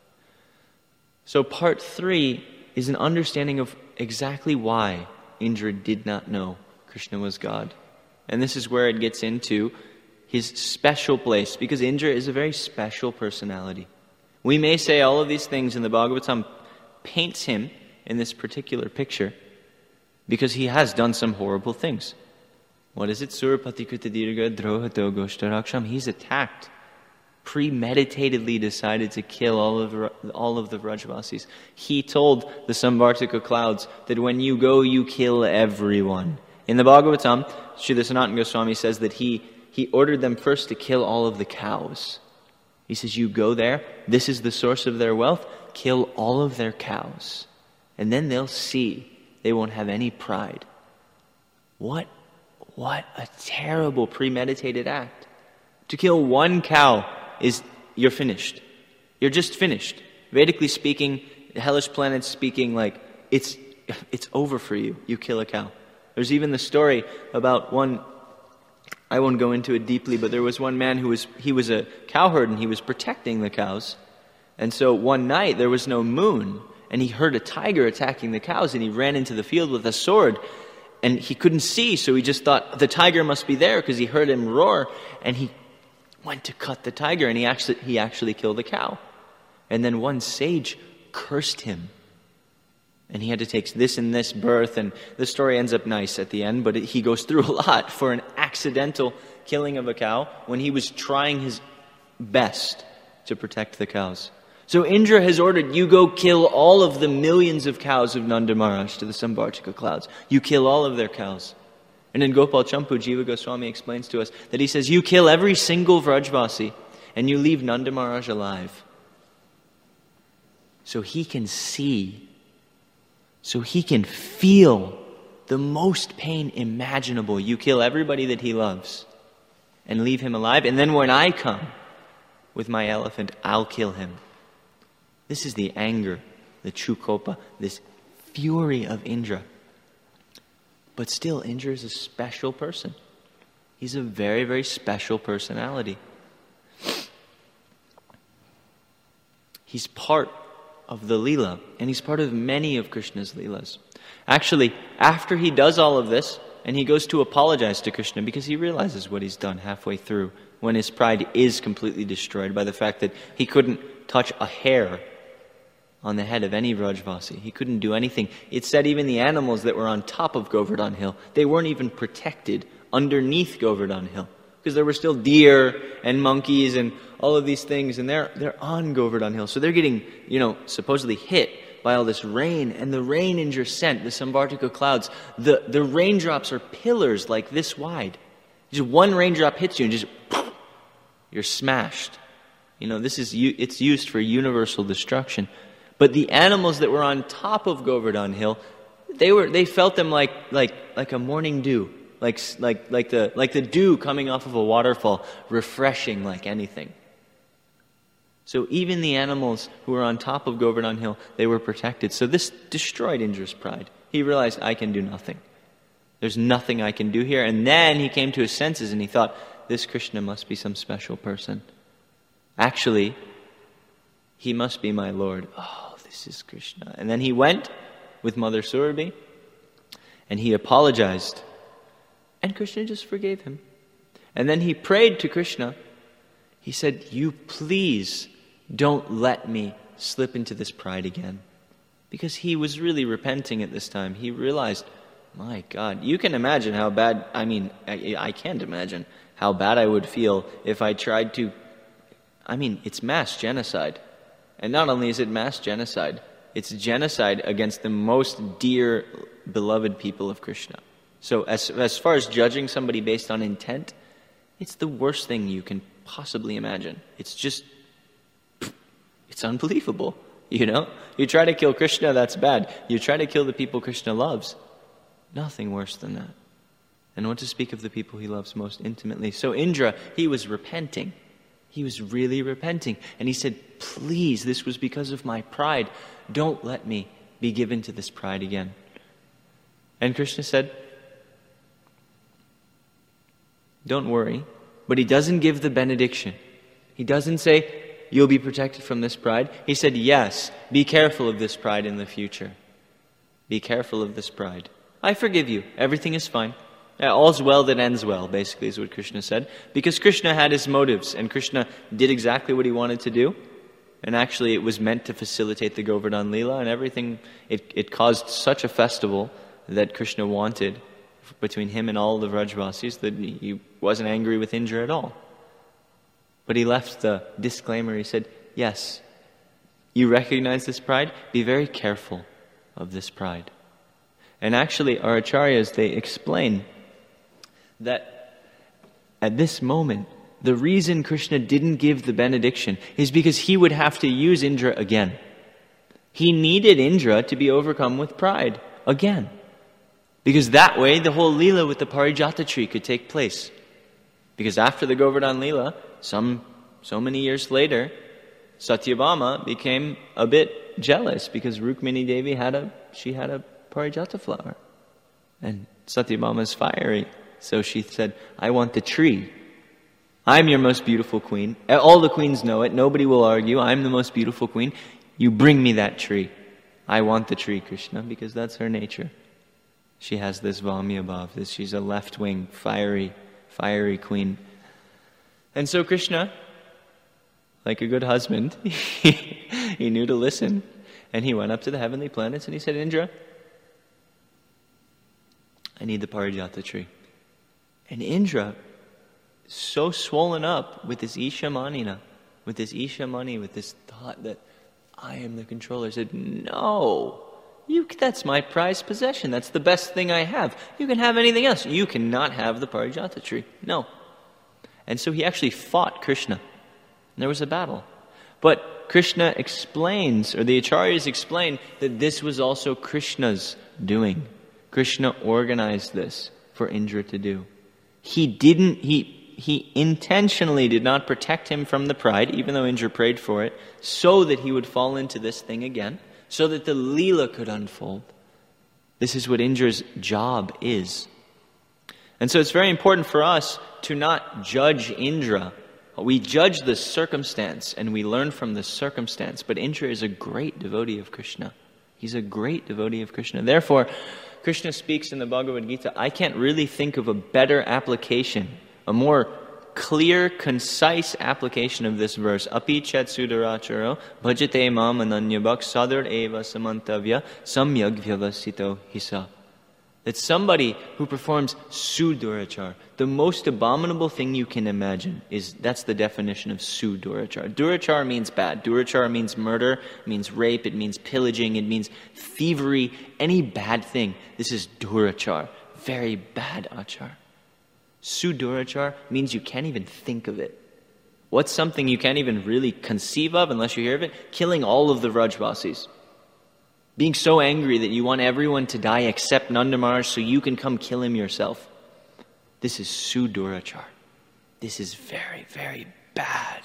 So part 3 is an understanding of exactly why Indra did not know Krishna was God. And this is where it gets into his special place, because Indra is a very special personality. We may say all of these things, and the Bhagavatam paints him in this particular picture because he has done some horrible things. What is it? Surapati Kritadirga Drohato Goshtaraksham. He's attacked, premeditatedly decided to kill all of the Vrajavasis. He told the Samvartika clouds that when you go, you kill everyone. In the Bhagavatam, Srila Sanatana Goswami says that he ordered them first to kill all of the cows. He says, you go there, this is the source of their wealth, kill all of their cows. And then they'll see, they won't have any pride. What a terrible premeditated act. To kill one cow is, you're finished. You're just finished. Vedically speaking, hellish planets speaking, like, it's over for you. You kill a cow. There's even the story about one, I won't go into it deeply, but there was one man he was a cowherd and he was protecting the cows. And so one night there was no moon, and he heard a tiger attacking the cows, and he ran into the field with a sword, and he couldn't see, so he just thought the tiger must be there because he heard him roar, and he went to cut the tiger, and he actually killed a cow. And then one sage cursed him, and he had to take this and this birth, and the story ends up nice at the end, but he goes through a lot for an accidental killing of a cow when he was trying his best to protect the cows. So Indra has ordered, you go kill all of the millions of cows of Nanda Maharaj to the Samvartika clouds. You kill all of their cows. And in Gopal Champu, Jiva Goswami explains to us that he says, you kill every single Vrajvasi and you leave Nanda Maharaj alive. So he can see, so he can feel the most pain imaginable. You kill everybody that he loves and leave him alive. And then when I come with my elephant, I'll kill him. This is the anger, the true kopa, this fury of Indra. But still, Indra is a special person. He's a very, very special personality. He's part of the Leela, and he's part of many of Krishna's Leelas. Actually, after he does all of this, and he goes to apologize to Krishna because he realizes what he's done halfway through, when his pride is completely destroyed by the fact that he couldn't touch a hair on the head of any Vrajvasi. He couldn't do anything. It said even the animals that were on top of Govardhan Hill, they weren't even protected underneath Govardhan Hill, because there were still deer and monkeys and all of these things, and they're on Govardhan Hill. So they're getting, supposedly hit by all this rain, and the rain Indra sent, the Samvartika clouds, the raindrops are pillars like this wide. Just one raindrop hits you and just you're smashed. It's used for universal destruction. But the animals that were on top of Govardhan Hill, they felt them like a morning dew, like the dew coming off of a waterfall, refreshing like anything. So even the animals who were on top of Govardhan Hill, they were protected. So this destroyed Indra's pride. He realized, I can do nothing. There's nothing I can do here. And then he came to his senses and he thought, this Krishna must be some special person. Actually, he must be my Lord. Oh, this is Krishna. And then he went with Mother Surabhi and he apologized. And Krishna just forgave him. And then he prayed to Krishna. He said, you please don't let me slip into this pride again. Because he was really repenting at this time. He realized, my God, you can imagine how bad, I can't imagine how bad I would feel if I tried to, it's mass genocide. And not only is it mass genocide, it's genocide against the most dear, beloved people of Krishna. So as far as judging somebody based on intent, it's the worst thing you can possibly imagine. It's unbelievable, You try to kill Krishna, that's bad. You try to kill the people Krishna loves, nothing worse than that. And what to speak of the people he loves most intimately. So Indra, he was repenting. He was really repenting. And he said, please, this was because of my pride. Don't let me be given to this pride again. And Krishna said, don't worry. But he doesn't give the benediction. He doesn't say, you'll be protected from this pride. He said, yes, be careful of this pride in the future. Be careful of this pride. I forgive you. Everything is fine. All's well that ends well, basically, is what Krishna said. Because Krishna had his motives, and Krishna did exactly what he wanted to do. And actually, it was meant to facilitate the Govardhan Leela, and everything, it caused such a festival that Krishna wanted between him and all the Vrajvasis that he wasn't angry with Indra at all. But he left the disclaimer. He said, yes, you recognize this pride? Be very careful of this pride. And actually, our acharyas, they explain that at this moment, the reason Krishna didn't give the benediction is because he would have to use Indra again. He needed Indra to be overcome with pride again. Because that way, the whole Leela with the Parijata tree could take place. Because after the Govardhan Leela, so many years later, Satyabhama became a bit jealous because Rukmini Devi had a Parijata flower. And Satyabhama's fiery. So she said, I want the tree. I'm your most beautiful queen. All the queens know it. Nobody will argue. I'm the most beautiful queen. You bring me that tree. I want the tree, Krishna, because that's her nature. She has this Vamya Bhav, she's a left-wing, fiery queen. And so Krishna, like a good husband, he knew to listen. And he went up to the heavenly planets and he said, Indra, I need the Parijata tree. And Indra, so swollen up with this Ishamanina, with this thought that I am the controller, said, no, that's my prized possession. That's the best thing I have. You can have anything else. You cannot have the Parijata tree. No. And so he actually fought Krishna. And there was a battle. But Krishna explains, or the Acharyas explain, that this was also Krishna's doing. Krishna organized this for Indra to do. He intentionally did not protect him from the pride, even though Indra prayed for it, so that he would fall into this thing again, so that the Leela could unfold. This is what Indra's job is. And so it's very important for us to not judge Indra. We judge the circumstance and we learn from the circumstance. But Indra is a great devotee of Krishna. He's a great devotee of Krishna. Therefore, Krishna speaks in the Bhagavad Gita, I can't really think of a better application, a more clear, concise application of this verse. Api chet sudaracharo bhajate mam ananyabhak sadar eva samantavya samyag vyavasito hisa. That somebody who performs sudurachar, the most abominable thing you can imagine, that's the definition of sudurachar. Durachar means bad. Durachar means murder, it means rape, it means pillaging, it means thievery, any bad thing. This is durachar, very bad achar. Sudurachar means you can't even think of it. What's something you can't even really conceive of unless you hear of it? Killing all of the Vrajvasis. Being so angry that you want everyone to die except Nanda Maharaj so you can come kill him yourself. This is sudurachar. This is very, very bad.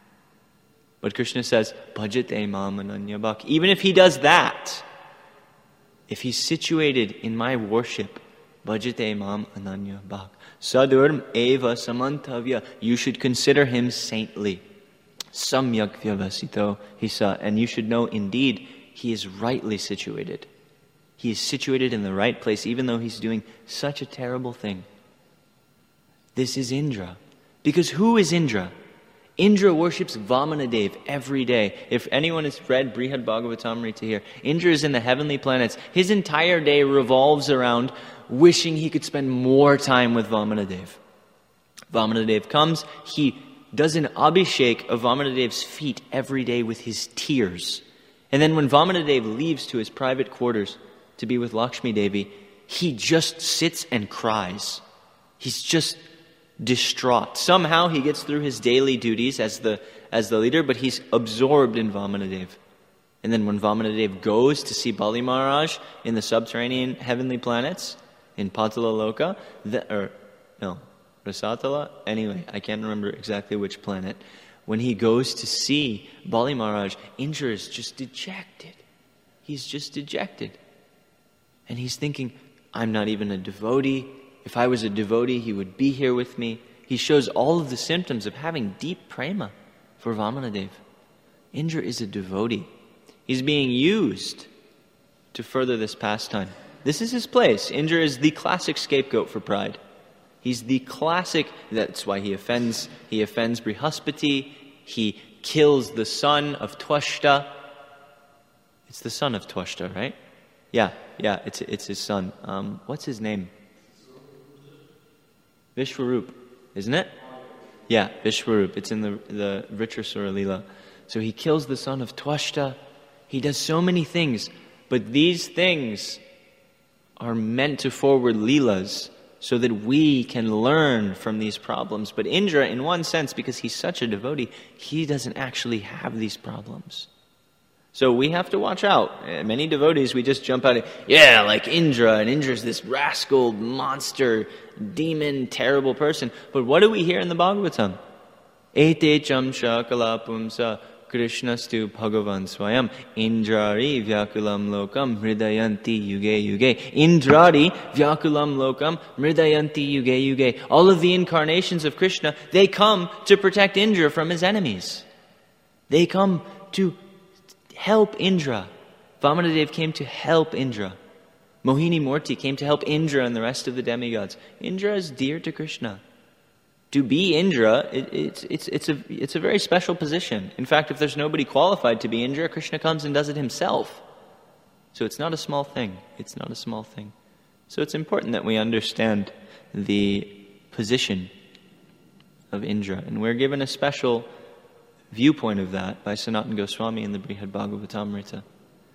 But Krishna says, bhajate mam ananyabhak. Even if he does that, if he's situated in my worship, bhajate mam ananyabhak. Sadurm eva samantavya. You should consider him saintly. Samyak vyavasito hisa. And you should know indeed he is rightly situated. He is situated in the right place, even though he's doing such a terrible thing. This is Indra. Because who is Indra? Indra worships Vamanadev every day. If anyone has read Brihad Bhagavatamrita here, Indra is in the heavenly planets. His entire day revolves around wishing he could spend more time with Vamanadev. Vamanadev comes, he does an abhishek of Vamanadev's feet every day with his tears. And then when Vamanadev leaves to his private quarters to be with Lakshmi Devi, he just sits and cries. He's just distraught. Somehow he gets through his daily duties as the leader, but he's absorbed in Vamanadev. And then when Vamanadev goes to see Bali Maharaj in the subterranean heavenly planets, in Patala Loka, Rasatala, anyway, I can't remember exactly which planet. When he goes to see Bali Maharaj, Indra is just dejected. He's just dejected. And he's thinking, I'm not even a devotee. If I was a devotee, he would be here with me. He shows all of the symptoms of having deep prema for Vamanadev. Indra is a devotee. He's being used to further this pastime. This is his place. Indra is the classic scapegoat for pride. He's the classic, that's why he offends Brihaspati. He kills the son of Twashta. It's the son of Twashta, right? Yeah, it's his son. What's his name? Vishwarup, isn't it? Yeah, Vishwarup. It's in the Vritrasura Leela. So he kills the son of Twashta. He does so many things. But these things are meant to forward Leelas so that we can learn from these problems. But Indra, in one sense, because he's such a devotee, he doesn't actually have these problems. So we have to watch out. Many devotees, we just jump out of, like Indra, and Indra's this rascal, monster, demon, terrible person. But what do we hear in the Bhagavatam? Ete chamsha kalapumsa Krishnastu Bhagavan Swayam Indrari Vyakulam Lokam Mridayanti Yuge Yuge. Indrari Vyakulam Lokam Mridayanti Yuge Yuge. All of the incarnations of Krishna, they come to protect Indra from his enemies. They come to help Indra. Vamanadev came to help Indra. Mohini Murti came to help Indra and the rest of the demigods. Indra is dear to Krishna. To be Indra, it's a very special position. In fact, if there's nobody qualified to be Indra, Krishna comes and does it himself. So it's not a small thing. It's not a small thing. So it's important that we understand the position of Indra. And we're given a special viewpoint of that by Sanatana Goswami in the Brihad Bhagavatamrita.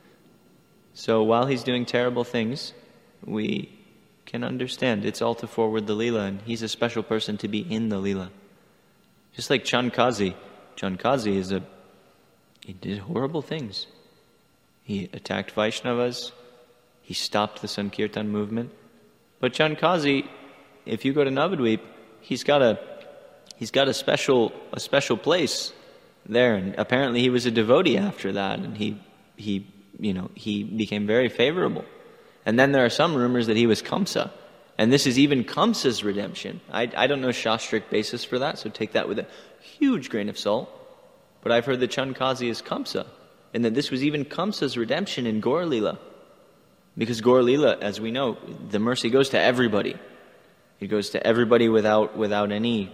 So while he's doing terrible things, we can understand it's all to forward the Leela, and he's a special person to be in the Leela. Just like Chankazi. Chankazi he did horrible things. He attacked Vaishnavas. He stopped the Sankirtan movement. But Chankazi, if you go to Navadvip, he's got a special place there, and apparently he was a devotee after that, and he became very favorable. And then there are some rumors that he was Kamsa. And this is even Kamsa's redemption. I don't know Shastric basis for that, so take that with a huge grain of salt. But I've heard that Chankazi is Kamsa, and that this was even Kamsa's redemption in Gaur Leela. Because Gaur Leela, as we know, the mercy goes to everybody. It goes to everybody without any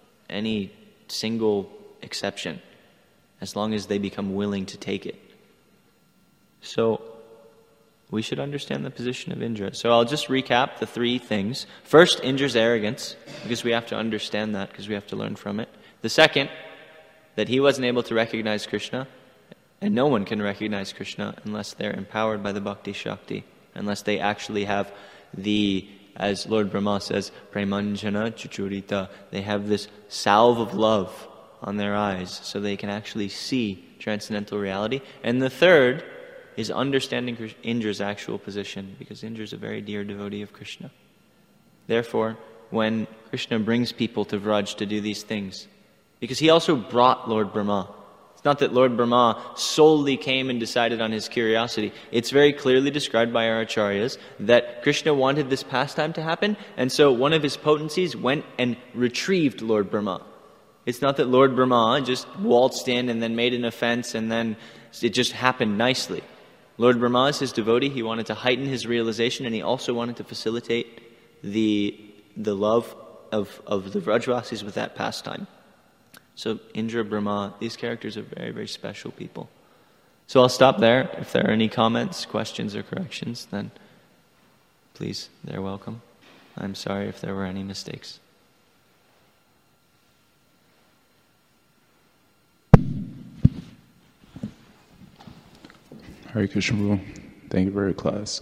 single exception, as long as they become willing to take it. So we should understand the position of Indra. So I'll just recap the three things. First, Indra's arrogance, because we have to understand that, because we have to learn from it. The second, that he wasn't able to recognize Krishna, and no one can recognize Krishna unless they're empowered by the Bhakti Shakti, unless they actually have as Lord Brahma says, Premanjana Chuchurita, they have this salve of love on their eyes, so they can actually see transcendental reality. And the third is understanding Indra's actual position, because Indra is a very dear devotee of Krishna. Therefore, when Krishna brings people to Vraj to do these things, because he also brought Lord Brahma. It's not that Lord Brahma solely came and decided on his curiosity. It's very clearly described by our acharyas that Krishna wanted this pastime to happen, and so one of his potencies went and retrieved Lord Brahma. It's not that Lord Brahma just waltzed in and then made an offense and then it just happened nicely. Lord Brahma is his devotee. He wanted to heighten his realization, and he also wanted to facilitate the love of the Vrajvasis with that pastime. So Indra, Brahma, these characters are very, very special people. So I'll stop there. If there are any comments, questions, or corrections, then please, they're welcome. I'm sorry if there were any mistakes. Hare Krishna Guru. Thank you for your class.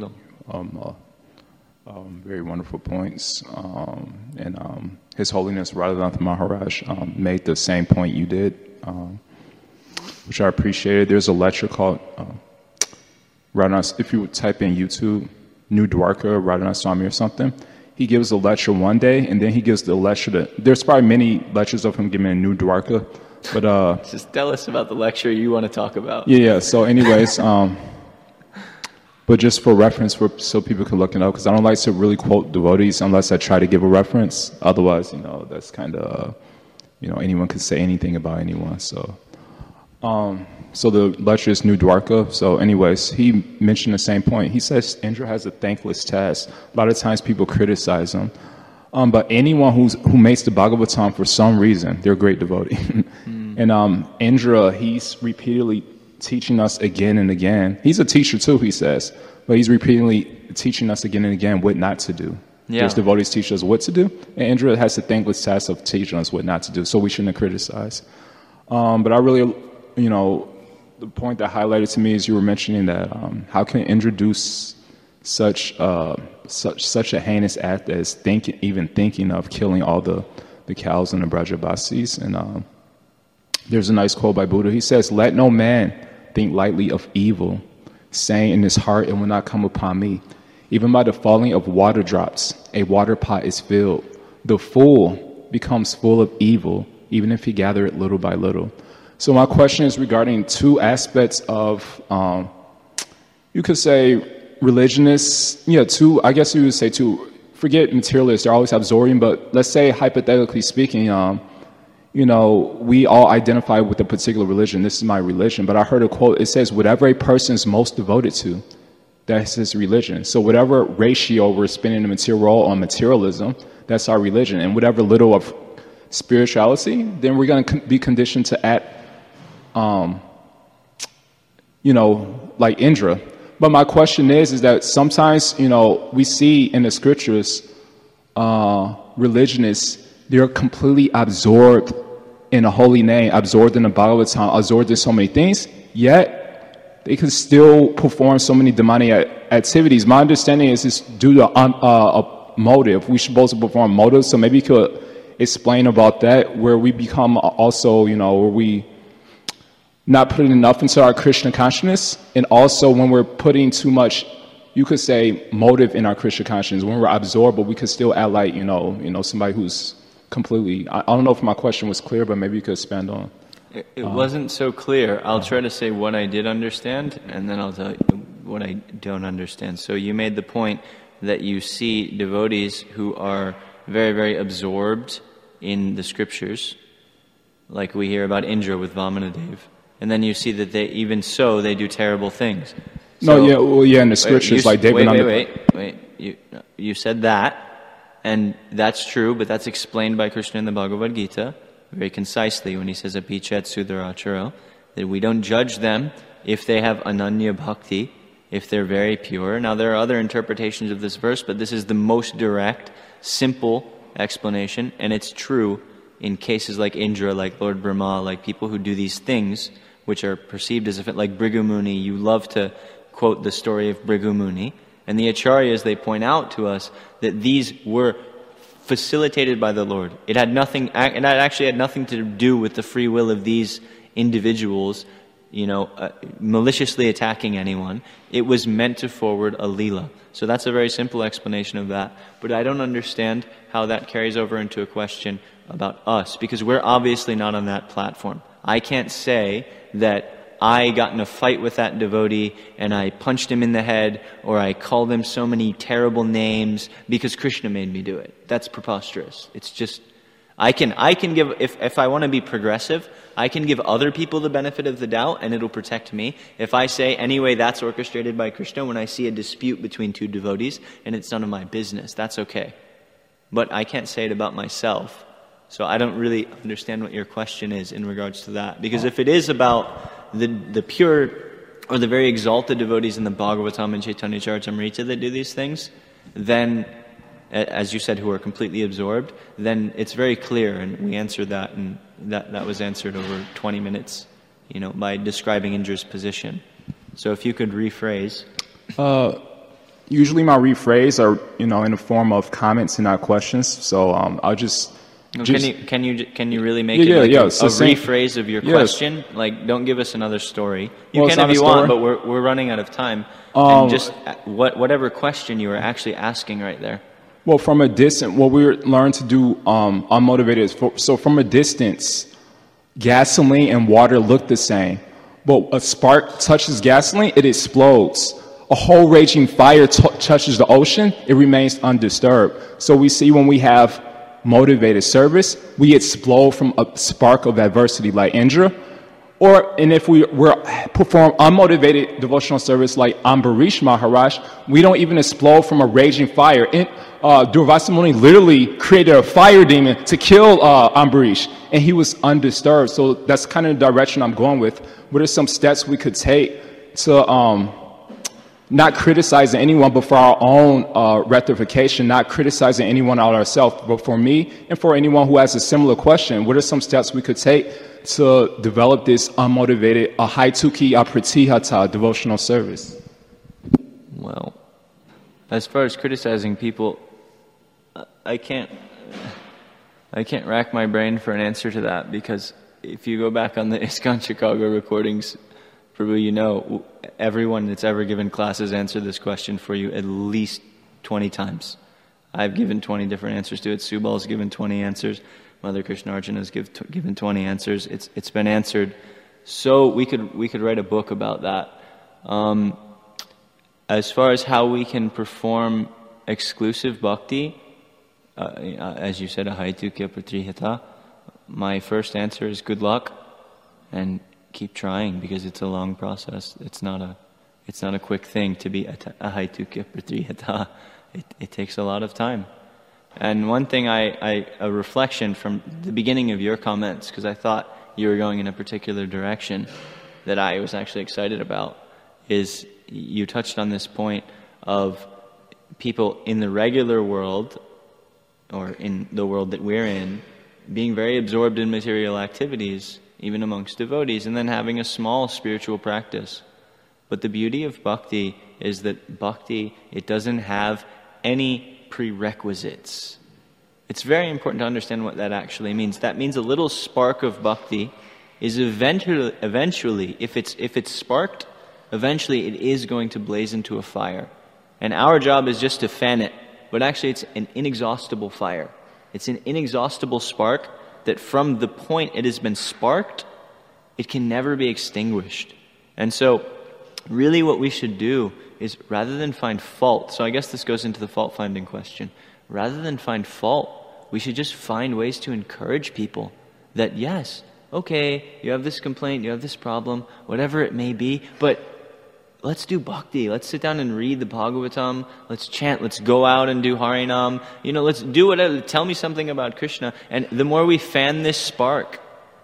Very wonderful points. And His Holiness Radhanath Maharaj made the same point you did, which I appreciated. There's a lecture called Radhanath, if you type in YouTube, New Dwarka, Radhanath Swami or something, he gives a lecture one day, and then he gives the lecture there's probably many lectures of him giving in New Dwarka, but just tell us about the lecture you want to talk about. Yeah. So anyways, but just for reference, so people can look it up, because I don't like to really quote devotees unless I try to give a reference. Otherwise, that's kind of, anyone can say anything about anyone. So, so the lecture is New Dwarka. So anyways, he mentioned the same point. He says Indra has a thankless task. A lot of times people criticize him. But anyone who makes the Bhagavatam for some reason, they're a great devotee. And Indra, he's repeatedly teaching us again and again. He's a teacher too, he says, but he's repeatedly teaching us again and again what not to do. Yeah. There's devotees teach us what to do, and Indra has the thankless task of teaching us what not to do, so we shouldn't criticize. But I really, the point that highlighted to me is you were mentioning that how can Indra do such a heinous act as even thinking of killing all the cows and the Brajavasis. And there's a nice quote by Buddha. He says, "Let no man think lightly of evil, saying in his heart, it will not come upon me. Even by the falling of water drops, a water pot is filled. The fool becomes full of evil, even if he gather it little by little." So my question is regarding two aspects of, you could say, religionists. I guess you would say two. Forget materialists; they're always absorbing. But let's say, hypothetically speaking, we all identify with a particular religion. This is my religion. But I heard a quote. It says, whatever a person is most devoted to, that's his religion. So whatever ratio we're spending the material role on materialism, that's our religion. And whatever little of spirituality, then we're going to be conditioned to act, like Indra. But my question is that sometimes, we see in the scriptures, religionists, they're completely absorbed in a holy name, absorbed in the Bhagavatam, absorbed in so many things, yet they can still perform so many demonic activities. My understanding is it's due to a motive. We're supposed to perform motives, so maybe you could explain about that, where we become also, where we not putting enough into our Krishna consciousness, and also when we're putting too much, you could say, motive in our Krishna consciousness, when we're absorbed, but we could still act like, somebody who's completely, I don't know if my question was clear, but maybe you could expand on. It wasn't so clear. I'll try to say what I did understand, and then I'll tell you what I don't understand. So you made the point that you see devotees who are very, very absorbed in the scriptures, like we hear about Indra with Vamanadev. And then you see that they do terrible things. So, in the scriptures, like David. Wait. You said that, and that's true, but that's explained by Krishna in the Bhagavad Gita very concisely when he says, Apichat Sudaracharo, that we don't judge them if they have ananya bhakti, if they're very pure. Now, there are other interpretations of this verse, but this is the most direct, simple explanation, and it's true in cases like Indra, like Lord Brahma, like people who do these things, which are perceived as if like Bhrigu Muni. You love to quote the story of Bhrigu Muni, and the Acharyas, they point out to us that these were facilitated by the Lord. It actually had nothing to do with the free will of these individuals, maliciously attacking anyone. It was meant to forward a Leela. So that's a very simple explanation of that. But I don't understand how that carries over into a question about us, because we're obviously not on that platform. I can't say that I got in a fight with that devotee and I punched him in the head, or I called him so many terrible names because Krishna made me do it. That's preposterous. It's just, I can give, if I want to be progressive, I can give other people the benefit of the doubt and it'll protect me. If I say, anyway, that's orchestrated by Krishna, when I see a dispute between two devotees and it's none of my business, that's okay. But I can't say it about myself. So I don't really understand what your question is in regards to that. Because if it is about the pure or the very exalted devotees in the Bhagavatam and Chaitanya Charitamrita that do these things, then, as you said, who are completely absorbed, then it's very clear, and we answered that, and that was answered over 20 minutes, by describing Indra's position. So if you could rephrase. Usually my rephrase are, in the form of comments and not questions. So I'll just. Can you really make a rephrase of your question? Like, don't give us another story. You can if you want, but we're running out of time. And just whatever question you were actually asking right there. Well, from a distance, what we learned to do unmotivated is, so from a distance, gasoline and water look the same. But a spark touches gasoline, it explodes. A whole raging fire touches the ocean, it remains undisturbed. So we see when we have motivated service, we explode from a spark of adversity like Indra. And if we perform unmotivated devotional service like Ambarish Maharaj, we don't even explode from a raging fire. Durvasa Muni literally created a fire demon to kill Ambarish, and he was undisturbed. So that's kind of the direction I'm going with. What are some steps we could take to not criticizing anyone, but for our own rectification, not criticizing anyone out ourselves, but for me and for anyone who has a similar question, what are some steps we could take to develop this unmotivated Ahaituki Apratihata devotional service? Well, as far as criticizing people, I can't rack my brain for an answer to that, because if you go back on the ISKCON Chicago recordings, Prabhu, everyone that's ever given classes answered this question for you at least 20 times. I've given 20 different answers to it. Subal's given 20 answers. Mother Krishnarjuna has given 20 answers. It's been answered. So we could write a book about that. As far as how we can perform exclusive bhakti, as you said, Ahaituki Pratrihata, my first answer is good luck, and keep trying, because it's a long process. It's not a quick thing to be ahaitukya pratriyata. It takes a lot of time. And one thing a reflection from the beginning of your comments, because I thought you were going in a particular direction that I was actually excited about, is you touched on this point of people in the regular world, or in the world that we're in, being very absorbed in material activities, even amongst devotees, and then having a small spiritual practice. But the beauty of bhakti is that bhakti, it doesn't have any prerequisites. It's very important to understand what that actually means. That means a little spark of bhakti is eventually, if it's sparked, eventually it is going to blaze into a fire. And our job is just to fan it. But actually it's an inexhaustible fire. It's an inexhaustible spark that from the point it has been sparked, it can never be extinguished. And so, really what we should do is, rather than find fault, so I guess this goes into the fault-finding question, rather than find fault, we should just find ways to encourage people that, yes, okay, you have this complaint, you have this problem, whatever it may be, but let's do bhakti. Let's sit down and read the Bhagavatam. Let's chant. Let's go out and do Harinam. Let's do whatever. Tell me something about Krishna. And the more we fan this spark,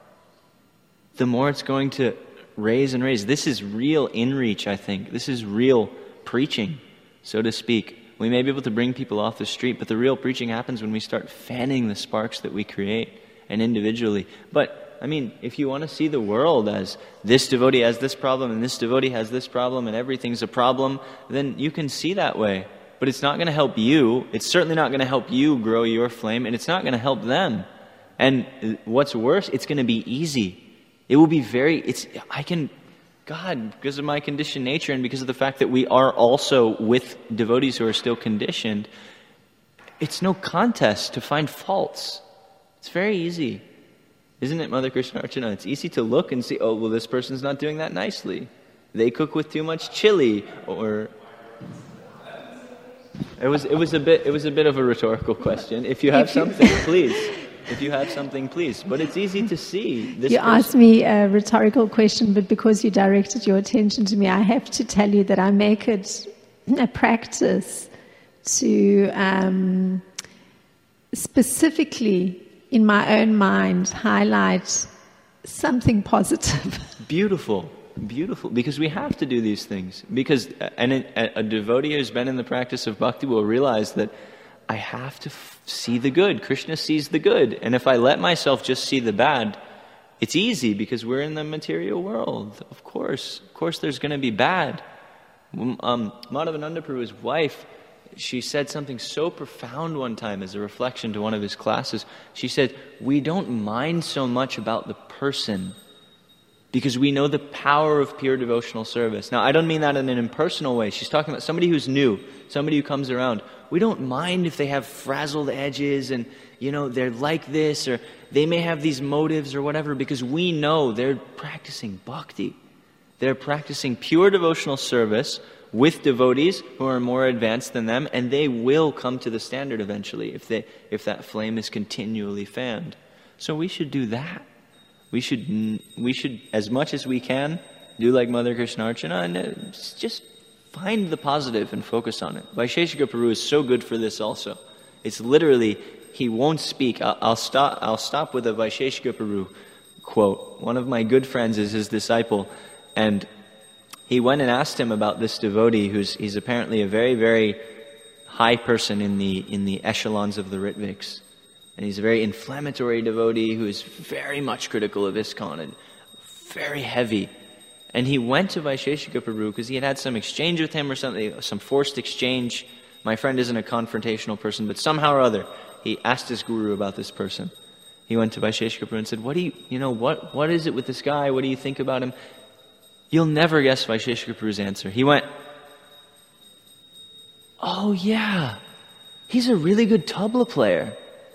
the more it's going to raise and raise. This is real inreach, I think. This is real preaching, so to speak. We may be able to bring people off the street, but the real preaching happens when we start fanning the sparks that we create, and individually. But if you want to see the world as this devotee has this problem and this devotee has this problem and everything's a problem, then you can see that way. But it's not going to help you. It's certainly not going to help you grow your flame, and it's not going to help them. And what's worse, it's going to be easy. It will be because of my conditioned nature and because of the fact that we are also with devotees who are still conditioned, it's no contest to find faults. It's very easy. Isn't it, Mother Krishna Archana? It's easy to look and see, oh, well, this person's not doing that nicely. They cook with too much chili, or... It was a bit of a rhetorical question. If you have something, please. If you have something, please. But it's easy to see. You asked me a rhetorical question, but because you directed your attention to me, I have to tell you that I make it a practice to specifically, in my own mind, highlight something positive. Beautiful. Because we have to do these things. Because a devotee who's been in the practice of bhakti will realize that I have to see the good. Krishna sees the good. And if I let myself just see the bad, it's easy because we're in the material world. Of course there's going to be bad. Madhavananda Prabhu's wife, she said something so profound one time as a reflection to one of his classes. She said, we don't mind so much about the person because we know the power of pure devotional service. Now, I don't mean that in an impersonal way. She's talking about somebody who's new, somebody who comes around. We don't mind if they have frazzled edges and, they're like this, or they may have these motives or whatever, because we know they're practicing bhakti. They're practicing pure devotional service with devotees who are more advanced than them, and they will come to the standard eventually if that flame is continually fanned. So we should do that. We should, as much as we can, do like Mother Krishna Archana and just find the positive and focus on it. Vaisheshika Prabhu is so good for this also. It's literally, he won't speak. I'll stop with a Vaisheshika Prabhu quote. One of my good friends is his disciple, and he went and asked him about this devotee he's apparently a very, very high person in the echelons of the Ritviks. And he's a very inflammatory devotee who is very much critical of ISKCON and very heavy. And he went to Vaisheshika Prabhu because he had some exchange with him or something, some forced exchange. My friend isn't a confrontational person, but somehow or other, he asked his guru about this person. He went to Vaisheshika Prabhu and said, what is it with this guy? What do you think about him? You'll never guess Vaisheshika Prabhu's answer. He went, oh yeah, he's a really good tabla player.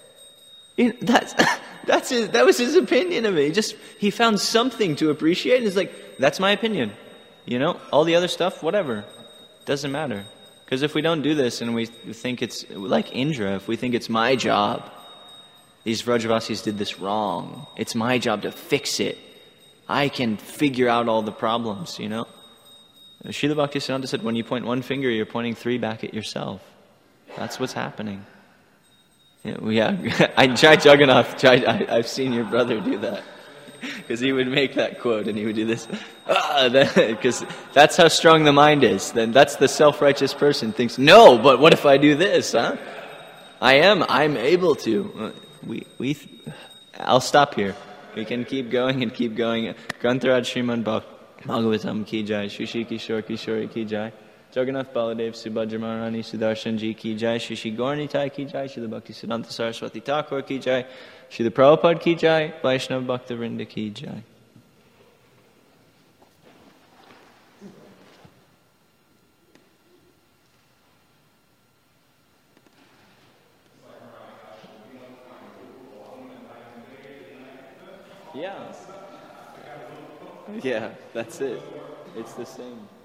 That was his opinion of it. He found something to appreciate, and he's like, that's my opinion. All the other stuff, whatever, doesn't matter. Because if we don't do this and we think it's like Indra, if we think it's my job, These Vrajavasis did this wrong. It's my job to fix it. I can figure out all the problems, you know? Srila Bhaktisiddhanta said, when you point one finger, you're pointing 3 back at yourself. That's what's happening. Yeah, Jai Jagannath, I've seen your brother do that. Because he would make that quote and he would do this. Because that's how strong the mind is. Then that's the self-righteous person thinks, no, but what if I do this, huh? I'm able to. I'll stop here. We can keep going and keep going. Grantaraj Srimad Bhagavatam ki jai, Shri Kishore Kishori ki jai, Jagannath Baladev Subhadra Maharani Sudarshan ji ki jai, Shri Gauranitai ki jai, Srila Bhaktisiddhanta Saraswati Thakur ki jai, Srila Prabhupada ki jai, Vaishnava Bhakta Vrinda ki jai. Yeah. Yeah, that's it. It's the same.